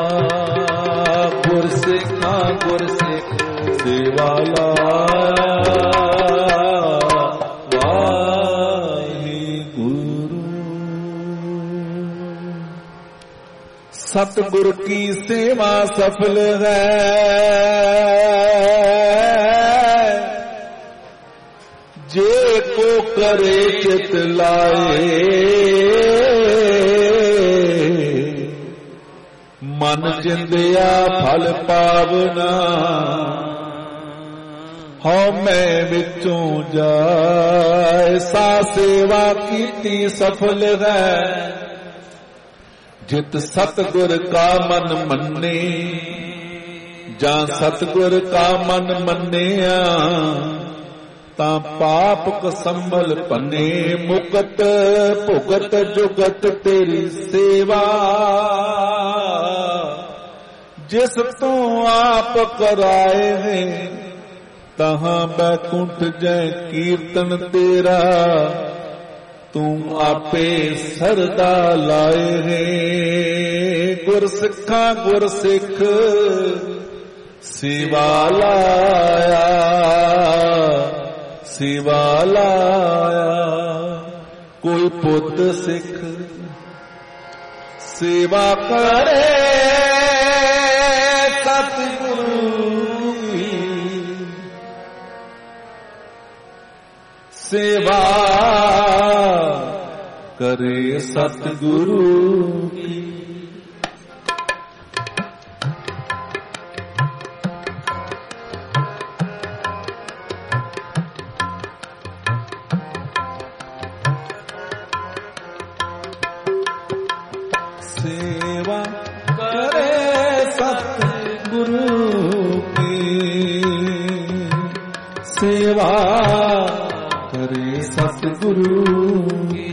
S3: ਗੁਰਸਿੱਖਾਂ ਗੁਰਸਿੱਖ ਸੇਵਾ ਲਾਇਆ। ਵਾਹਿਗੁਰੂ। ਸਤਿਗੁਰ ਕੀ ਸੇਵਾ ਸਫਲ ਹੈ। ਜੇ ਕੋ ਕਰੇ ਚਿਤ ਲਾਏ। ਮਨ ਜਿੰਦਿਆ ਫਲ ਪਾਵਨਾ। ਹਉ ਮੈਂ ਵਿੱਚੋਂ ਜਾਏ। ਸਾ ਸੇਵਾ ਕੀਤੀ ਸਫਲ ਹੈ। ਜਿਤ ਸਤਿਗੁਰ ਕਾ ਮਨ ਮੰਨੇ। ਜਾਂ ਸਤਿਗੁਰ ਕਾ ਮਨ ਮੰਨਿਆ। ਤਾਂ ਪਾਪ ਕਸੰਭਲ ਪੰਨੇ। ਮੁਕਤ ਭੁਗਤ ਜੁਗਤ ਤੇਰੀ ਸੇਵਾ। ਜਿਸ ਤੂੰ ਆਪ ਕਰਾਏ ਹੈ। ਤਹਾਂ ਬੈਕੁੰਠ ਜੈ ਕੀਰਤਨ ਤੇਰਾ। ਤੂੰ ਆਪੇ ਸਰਦਾ ਲਾਏ ਹੈ। ਗੁਰਸਿੱਖਾਂ ਗੁਰਸਿੱਖ ਸੇਵਾ ਲਾਇਆ। ਸੇਵਾ ਲਾਇਆ। ਕੋਈ ਪੁੱਤ ਸਿੱਖ ਸੇਵਾ ਕਰੇ। ਸਤਿਗੁਰੂ ਕੀ ਸੇਵਾ करे सतगुरु की। सेवा करे सतगुरु की। सेवा करे सतगुरु की।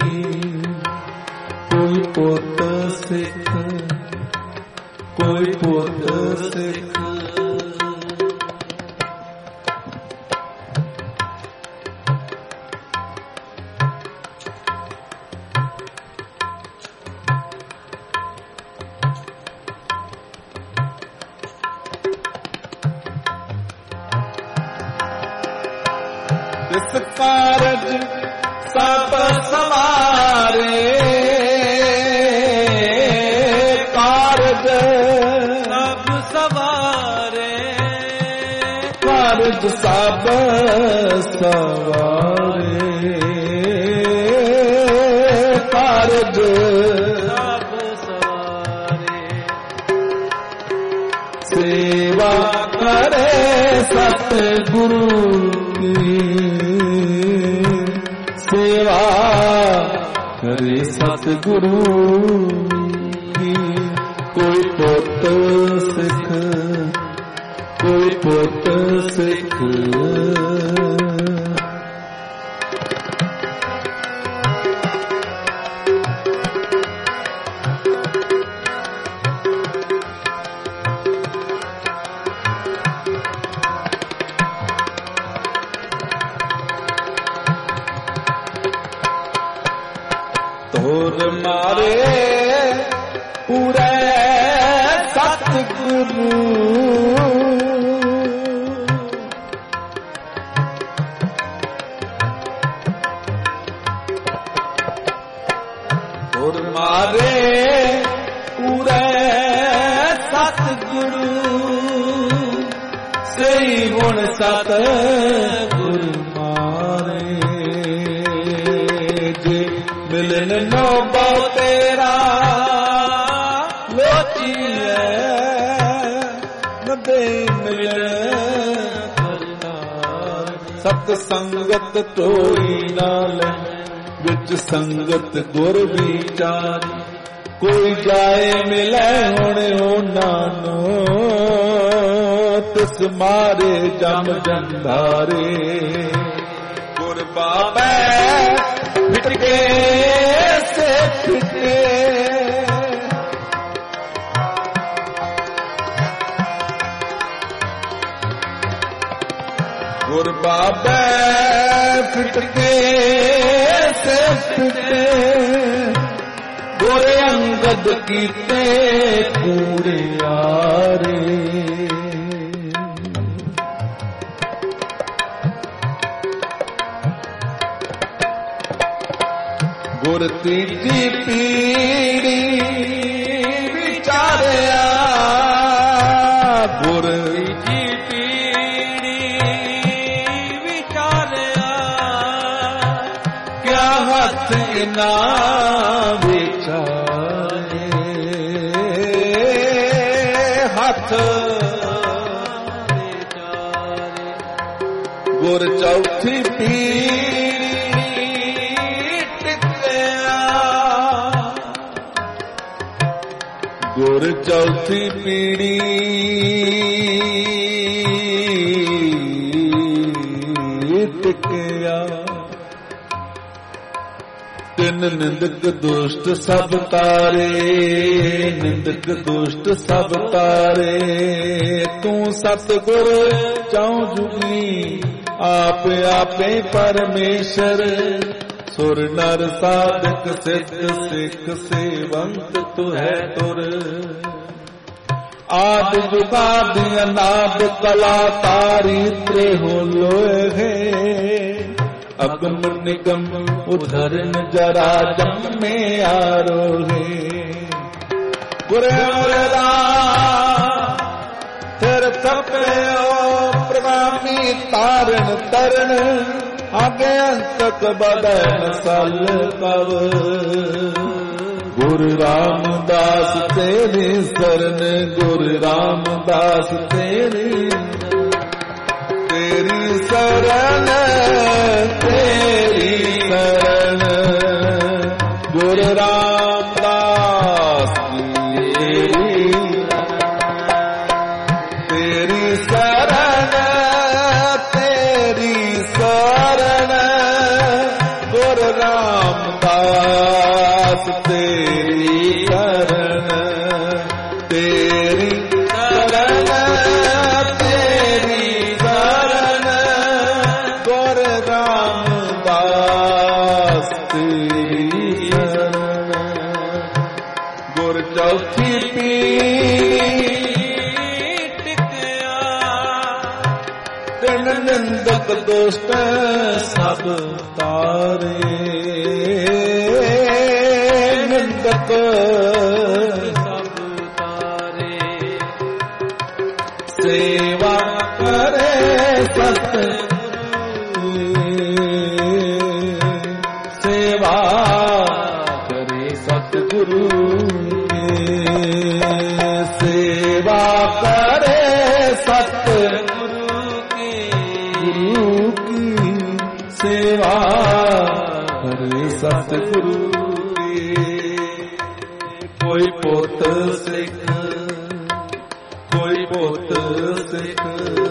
S3: कोई पुत सिख कोई पुत सिख तिस कारज सब सवारे कारज
S2: सब सवारे
S3: कारज सब सवारे कारज
S2: सब सवारे
S3: सेवा करे सतगुरु की। सेवा करे सतगुरु की। कोई पुत सिख कोई पुत सिख तोर मारे पूरे सतगुरु तोर मारे पूरे सतगुरु सही गुण सतगुरु मारे जे मिलन नो बहु तेरा लोचिए नदे मिलन सत संगत टोई नाल विच संगत गुर विचार। कोई जाए मिले हुण ओनानो तिस मारे जम जंधारे। गुर बाबे फिटके से फिटे गुर बाबे फिटके से फिटे। गोरे अंगद कीते कूड़े यारे। गुर तीजी पीड़ी विचारिया गुर
S2: तीजी पीड़ी विचारिया।
S3: क्या हथ इना विचारे हथ
S2: विचारे।
S3: गुर चौथी पीड़ी गुर चौथी पीड़ी टिकिया। तिन निंदक दुष्ट सब तारे निंदक दुष्ट सब तारे। तू सतगुर चौं जुगनी आप आपे परमेश्वर। सुर नर साधक सिद्ध सिख सेवंत तू है तुर। आदि जुगादि अनाद कला तारी त्रे हो लोहे। अगम निगम उधरन जरा जम में आरोहे। गुरे मुरदा फिर थपे प्रणामी तारण तरण। आगे अंतक बदन सल कव। गुरु रामदास तेरी शरण गुरु रामदास तेरी तेरी शरण तेरी शरण गुरु रामदास तेरी तेरी शरण तेरी ਰਾਮਦਾਸ ਤੇਰੀ ਸ਼ਰਨ ਤੇਰੀ ਸ਼ਰਨ ਤੇਰੀ ਸ਼ਰਨ ਗੁਰ ਰਾਮਦਾਸ ਤੇਰੀ ਸ਼ਰਨ ਗੁਰ ਚੌਥੀ ਪੀੜੀ
S2: ਟਿਕਿਆ
S3: ਤਿੰਨ ਨਿੰਦਕ ਦੁਸ਼ਟ ਸਭ ਤਾਰੇ ਨਿੰਦਕ
S2: ਸਭ ਤਾਰੇ
S3: ਸੇਵਾ ਕਰੇ ਸਤਿਗੁਰੂ ਸੇਵਾ ਕਰੇ ਸਤਿਗੁਰੂ ਸੇਵਾ ਕਰੇ ਸਤਿਗੁਰੂ ਕੀ ਗੁਰੂ ਕੀ ਸੇਵਾ ਕਰੇ ਸਤਿਗੁਰੂ ਕੀ ਕੋਈ ਪੁੱਤ ਸਿੱਖ ਕੋਈ ਪੁੱਤ ਸਿੱਖ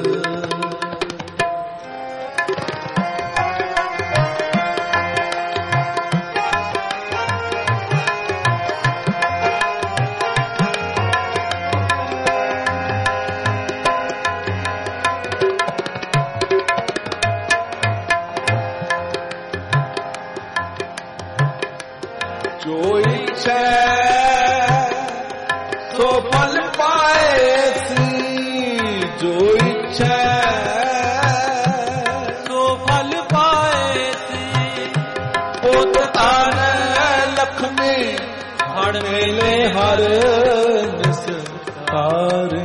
S3: ਜੋ ਇੱਛਾ ਸੋ ਫਲ ਪਾਏ ਸੀ ਜੋ ਇੱਛਾ
S2: ਸੋ ਫਲ ਪਾਏ ਸੀ
S3: ਪੁੱਤ ਤਾਨ ਲਖਮੀ ਹੜ ਮੇਲੇ ਹਰ ਨਿਸਤਾਰੇ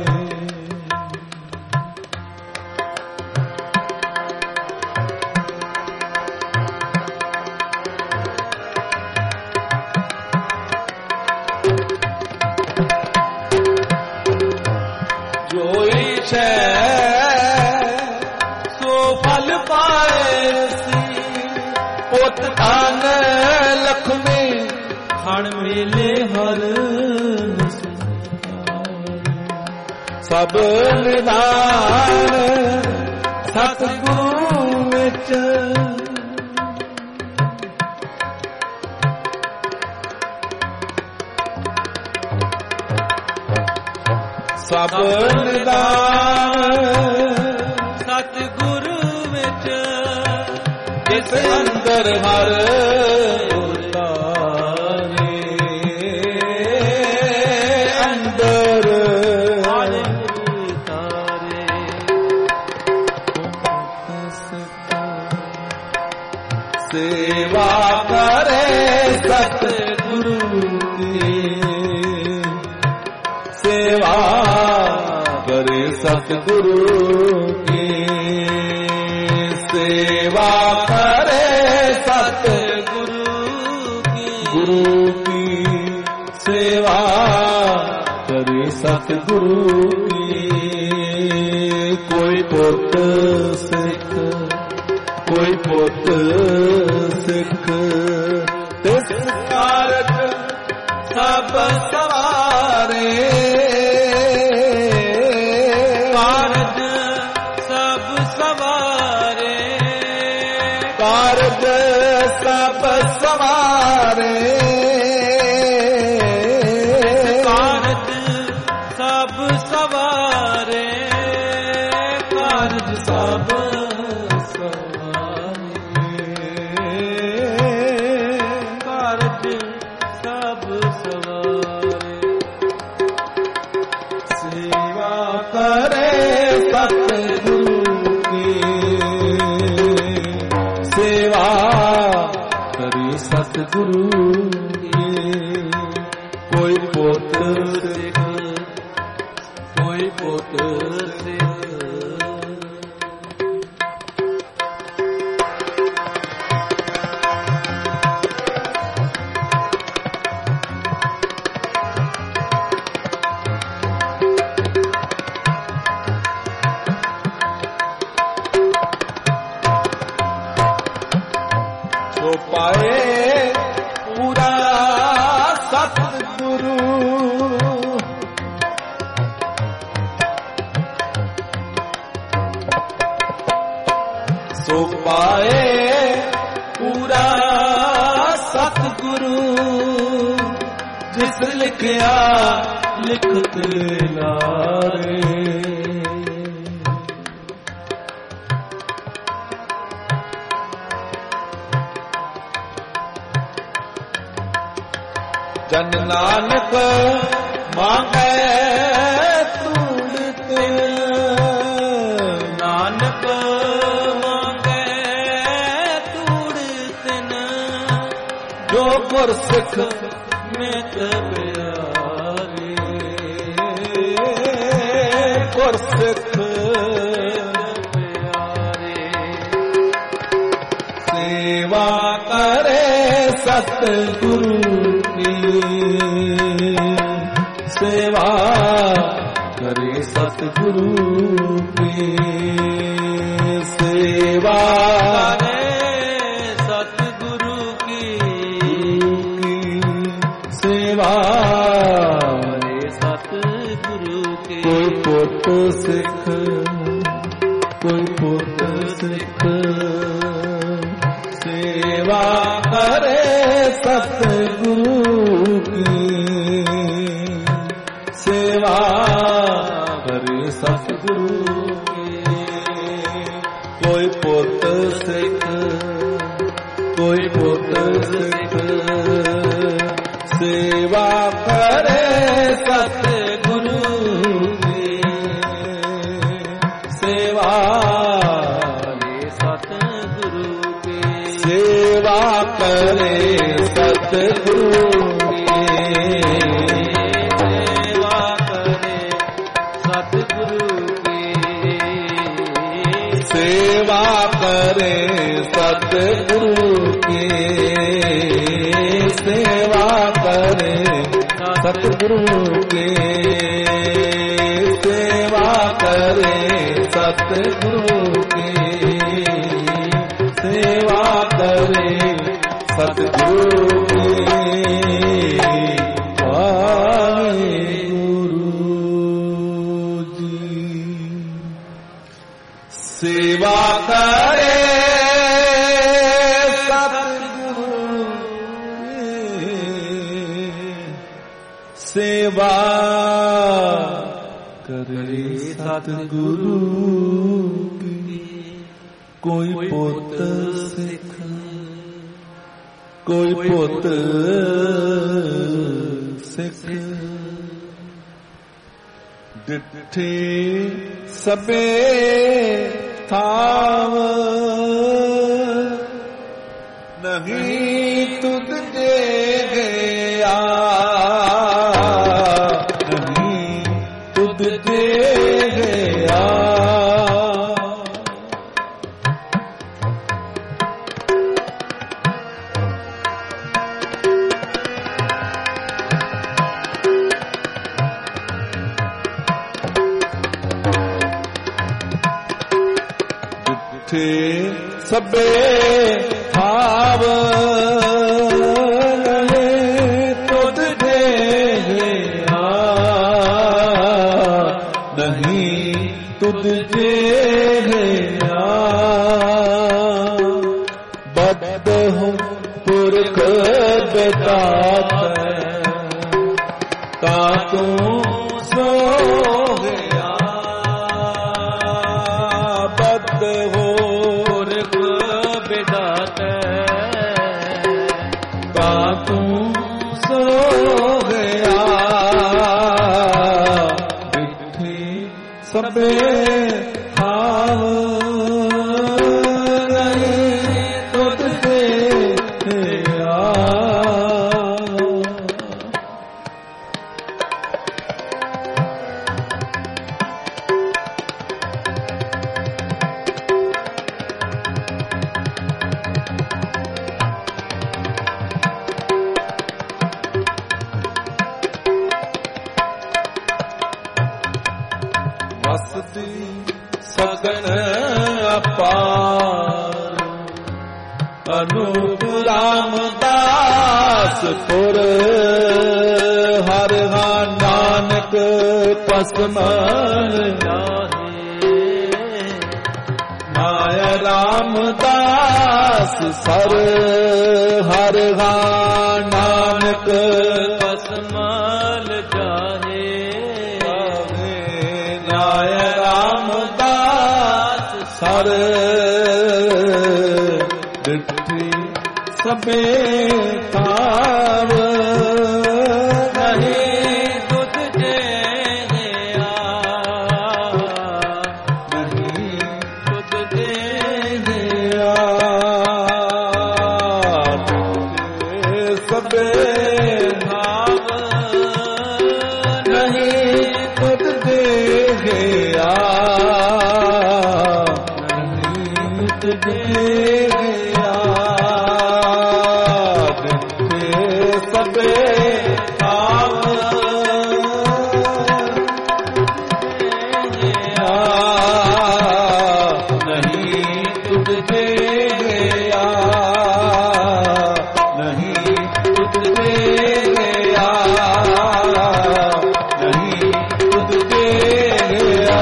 S3: ਜੋ ਇੱਛਾ
S2: ਸੋ ਫਲ ਪਾਏ ਸੀ
S3: ਪੁੱਤ ਤਾਨ ਲਖਮੀ
S2: ਹਣ ਮੇਲੇ
S3: ਹਰ ਸਭ ਨਿਦਾਨ ਸਤਿਗੁਰੂ ਵਿੱਚ ਸਭ ਨਿਦਾਨ
S2: ਸਤਿਗੁਰੂ ਵਿੱਚ
S3: ਜਿਸ ਅੰਦਰ ਹਰ ਉਤਾਰੇ ਅੰਦਰ
S2: ਹਰ ਉਤਾਰੇ
S3: ਸੇਵਾ ਕਰੇ ਸਤਿਗੁਰੂ ਕੀ ਸੇਵਾ ਕਰੇ ਸਤਿਗੁਰੂ ਕੀ ਸੇਵਾ ਕਰੇ ਸਤਿਗੁਰੂ
S2: ਕੀ
S3: ਗੁਰੂ ਕੀ ਸੇਵਾ ਕਰੇ ਸਤਿਗੁਰੂ ਕੀ ਕੋਈ ਪੁੱਤ ਸਿੱਖ ਕੋਈ ਪੁੱਤ ਸਿੱਖ ਤਿਸ ਕਾਰਜ ਸਭ ਸਵਾਰੇ
S2: ਕਾਰਜ ਸਭ ਸਵਾਰੇ
S3: ਕਾਰਜ ਸਭ ਸਵਾਰੇ
S2: ਕਾਰਜ ਸਭ ਸਵਾਰੇ
S3: ਕਾਰਜ ਸਭ
S2: ਕਾਰਜ ਸਭ ਸਵਾਰੇ
S3: ਸੇਵਾ ਕਰੇ ਸਤਿਗੁਰੂ ਕੀ ਸੇਵਾ ਕਰੇ ਸਤਿਗੁਰੂ ਕੀ ਕੋਈ ਪੁੱਤ ਸਿੱਖ ਕੋਈ ਪੁੱਤ ਸਿੱਖ ਸੋ ਪਾਏ ਪੂਰਾ ਸਤਿਗੁਰੂ ਜਿਸ ਲਿਖਿਆ ਲਿਖਤ ਲਾਰੇ। ਜਨ ਨਾਨਕ ਮੰਗੈ ਤੂੜ ਤਿਲ,
S2: ਨਾਨਕ ਮੰਗੈ ਤੂੜ ਤਿਨ,
S3: ਜੋ ਗੁਰ ਸਿੱਖ
S2: ਮਿਤ ਪਿਆਰੇ।
S3: ਗੁਰ ਸਿੱਖ
S2: ਪਿਆਰੇ
S3: ਸੇਵਾ ਕਰੇ ਸਤਿਗੁਰੂ ਕੀ, ਸੇਵਾ ਕਰੇ ਸਤਿਗੁਰੂ ਕੀ, ਸੇਵਾ
S2: ਕਰੇ ਸਤਿਗੁਰੂ ਕੀ,
S3: ਸੇਵਾ
S2: ਕਰੇ ਸਤਿਗੁਰੂ ਕੀ।
S3: ਕੋਈ ਪੁੱਤ ਸਿੱਖ, ਕੋਈ ਪੁੱਤ ਸਿੱਖ ਸੇਵਾ ਕਰੇ ਸਤਿਗੁਰੂ ਕੀ, ਸੇਵਾ ਕਰੇ ਸਤਿਗੁਰੂ ਕੀ। ਕੋਈ ਪੁੱਤ ਸਿੱਖ, ਕੋਈ ਪੁੱਤ ਸਿੱਖ ਸੇਵਾ ਕਰੇ ਸਤਿਗੁਰੂ ਕੀ, ਸੇਵਾ ਕਰੇ ਸਤਿਗੁਰੂ ਕੀ, ਸੇਵਾ ਕਰੇ ਸਤਿਗੁਰੂ ਕੀ,
S2: ਸੇਵਾ ਕਰੇ ਸਤਿਗੁਰੂ ਕੀ,
S3: ਸੇਵਾ ਕਰੇ ਸਤਿਗੁਰੂ ਕੀ, ਸੇਵਾ ਕਰੇ ਸਤਿਗੁਰੂ ਕੀ, ਸੇਵਾ ਕਰੇ ਸਤਿਗੁਰੂ ਕੀ, ਸੇਵਾ ਕਰੇ ਸਤਿਗੁਰੂ ਕੀ। ਵਾਹਿਗੁਰੂ ਜੀ ਸੇਵਾ ਕਰੇ ਸਤਿਗੁਰੂ ਕੀ, ਸੇਵਾ ਕਰੇ ਸਤਿਗੁਰੂ ਕੀ। ਕੋਈ ਪੁੱਤ ਸਿੱਖ, ਕੋਈ ਪੁੱਤ ਸਿੱਖ ਡਿਠੇ ਸਭੇ ਥਾਵ, ਨਹੀਂ ਤੁਧ ਜੇ ਗਿਆ, ਨਹੀਂ ਤੁਧ ਜੇ ਗਿਆ। ਡਿਠੇ ਸਭੇ ਥਾਵ, ਤੁਧ ਜੇ ਗਿਆ, ਨਹੀਂ ਤੁਧ ਜੇ ਗਿਆ। ਬਦ ਹੂੰ ਪੁਰਖ ਬਿਦਾਤੈ, ਤਾਂ ਤੂੰ ਸੋ ਗਿਆ। ਬਦ ਹੋ
S2: ਪੁਰਖ ਬਿਦਾਤੈ,
S3: ਤਾਂ ਤੂੰ ਸੋ ਗਿਆ। ਡਿਠੇ ਸਭੇ ਥਾਵ, ਨਹੀਂ ਤੁਧ ਜੇ ਗਿਆ। ਵਸਦੀ ਸਗਨ ਅਪਾਰ, ਅਨੂਪ ਰਾਮਦਾਸ ਪੁਰ, ਹਰ ਹਾ ਨਾਨਕ ਪਸਮਨ
S2: ਜਾਹੇ।
S3: ਮਾਇਆ ਰਾਮਦਾਸ ਸਰ, ਹਰ ਹਾ ਨਾਨਕ
S2: ਪਸਮ
S3: ਸਭੇ ਥਾਵ
S2: ਨਹੀਂ ਤੁਧ ਜੇ ਗਿਆ
S3: ਨਹੀਂ
S2: ਤੁਧ ਜੇ
S3: ਗਿਆ ਸਭੇ
S2: ਭਾਵ
S3: ਨਹੀਂ ਤੁਧ ਦੇ ਗਿਆ ਨਹੀਂ ਤੁਧ ਦੇ ਗਿਆ ਦਿੱਤੇ ਸਭੇ ਥਾਵ ਨਹੀਂ ਤੁਧ ਦੇ ਗਿਆ ਨਹੀਂ ਤੁਧ ਦੇ ਗਿਆ ਨਹੀਂ ਤੁਧ ਦੇ ਗਿਆ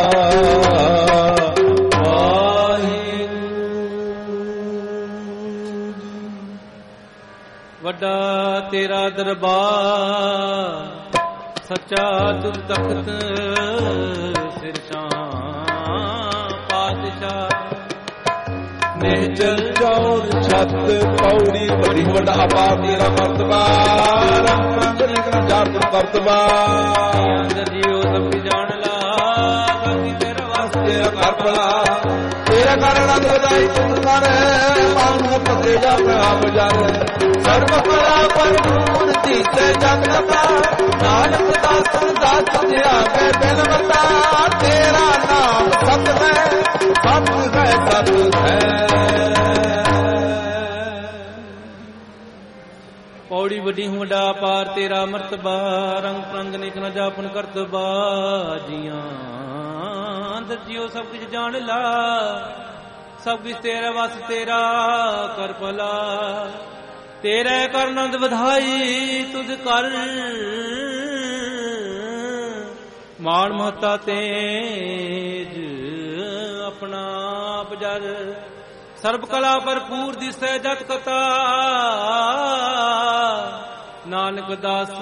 S2: ਵੱਡਾ ਤੇਰਾ ਦਰਬਾਰ ਸੱਚਾ ਤੁਧ ਤਖਤ ਸਿਰ ਸ਼ਾਹ ਪਾਤਸ਼ਾਹ
S3: ਨਿਹਚਲ ਚੌਰ ਛੱਤ ਪੌੜੀ ਬੜੀ ਵੱਡਾ ਅਪਾਰ ਤੇਰਾ ਮਰਤਬਾ ਰੰਗ ਨਿਕਲ ਜਾਤ ਕਰਤਬਾ
S2: ਅੰਦਰ ਜੀਓ ਸਭ ਕੀ ਜਾਣ ਲਾ ਬਾਕੀ ਤੇਰਾ ਵਾਸਤੇ
S3: ਕਰ ਭਲਾ ਤੇਰਾ ਕਾਰਨ ਵਧਾਈ ਤੁਮ ਕਰ ਮਾਨ ਪਤੇ ਜਾ ਆਪ ਜਰ ਸਰਬ ਕਲਾ ਪਰਮੂਰ ਜੀਤੇ ਜਗਤਾ ਨਾਨਕ ਦਾਸਨ ਦਾਸ ਜਿਆ ਕੇ ਬਿਨ ਮਤਾ ਤੇਰਾ ਨਾਮ ਸਤ ਹੈ ਸਤ ਹੈ ਸਤ ਹੈ
S2: ਪੌੜੀ ਵੱਡੀ ਹੂੰ ਵੱਡਾ ਪਾਰ ਤੇਰਾ ਮਰਤਬਾ ਰੰਗ ਪ੍ਰੰਗ ਨਿਕ ਨ ਜਾਪਨ ਕਰਤਬਾ ਜੀਆਂ ਅੰਦਰ ਜੀਓ ਸਭ ਕੁਝ ਜਾਣ ਲਾ ਸਭ ਕੁਝ ਤੇਰਾ ਵਸ ਤੇਰਾ ਕਰ ਭਲਾ ਤੇਰੇ ਕਰ ਨੰਦ ਵਧਾਈ ਤੁਧ ਕਰ ਮਾਣ ਮਹਤਾ ਤੇਜ ਆਪਣਾ ਆਪ ਜਰ ਸਰਬ ਕਲਾ ਭਰਪੂਰ ਦਿਸੈ ਜਤ ਕਤਾ ਨਾਨਕ ਦਾਸ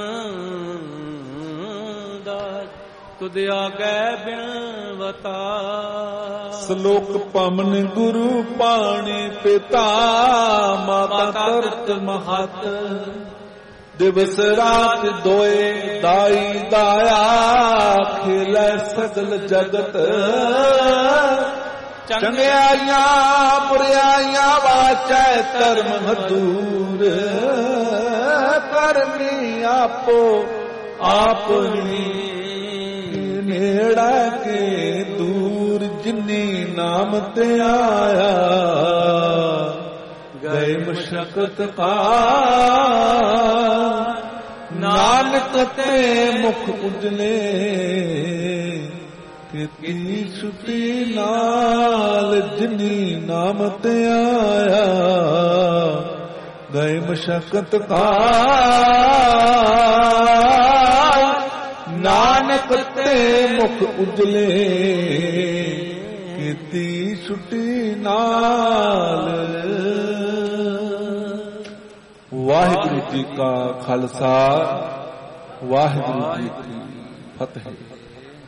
S2: ਦਾਸ ਤੁਧ ਆਗੈ ਬਿਨਵਤਾ
S3: ਸ਼ਲੋਕ ਪਵਨ ਗੁਰੂ ਪਾਣੀ ਪਿਤਾ ਮਾਤਾ ਤਰਤ ਮਹਤ ਦਿਵਸ ਰਾਤ ਦੋਏ ਦਾਈ ਦਾਇਆ ਖੇਲੇ ਸਗਲ ਜਗਤ ਚੰਗਿਆਈਆਂ ਬੁਰਿਆਈਆਂ ਵਾਚੈ ਧਰਮ ਹਦੂਰ ਕਰਨੀ ਆਪੋ ਆਪਣੀ ਨੇੜਾ ਕੇ ਦੂਰ ਜਿਨੀ ਨਾਮ ਤੇ ਆਇਆ ਗਏ ਮਸ਼ਕਤ ਕਾ ਨਾਨਕ ਤੇ ਮੁਖ ਉਜਲੇ ਕੀਤੀ ਛੁੱਟੀ ਨਾਲ ਜਿਨੀ ਨਾਮ ਤੇ ਆਇਆ ਗਏ ਮਸ਼ਕਤ ਕਾ ਨਾਨਕ ਤੇ ਮੁਖ ਉਜਲੇ ਕੀਤੀ ਛੁੱਟੀ ਨਾਲ। ਵਾਹਿਗੁਰੂ ਜੀ ਕਾ ਖਾਲਸਾ ਵਾਹਿਗੁਰੂ ਜੀ ਕੀ ਫਤਿਹ।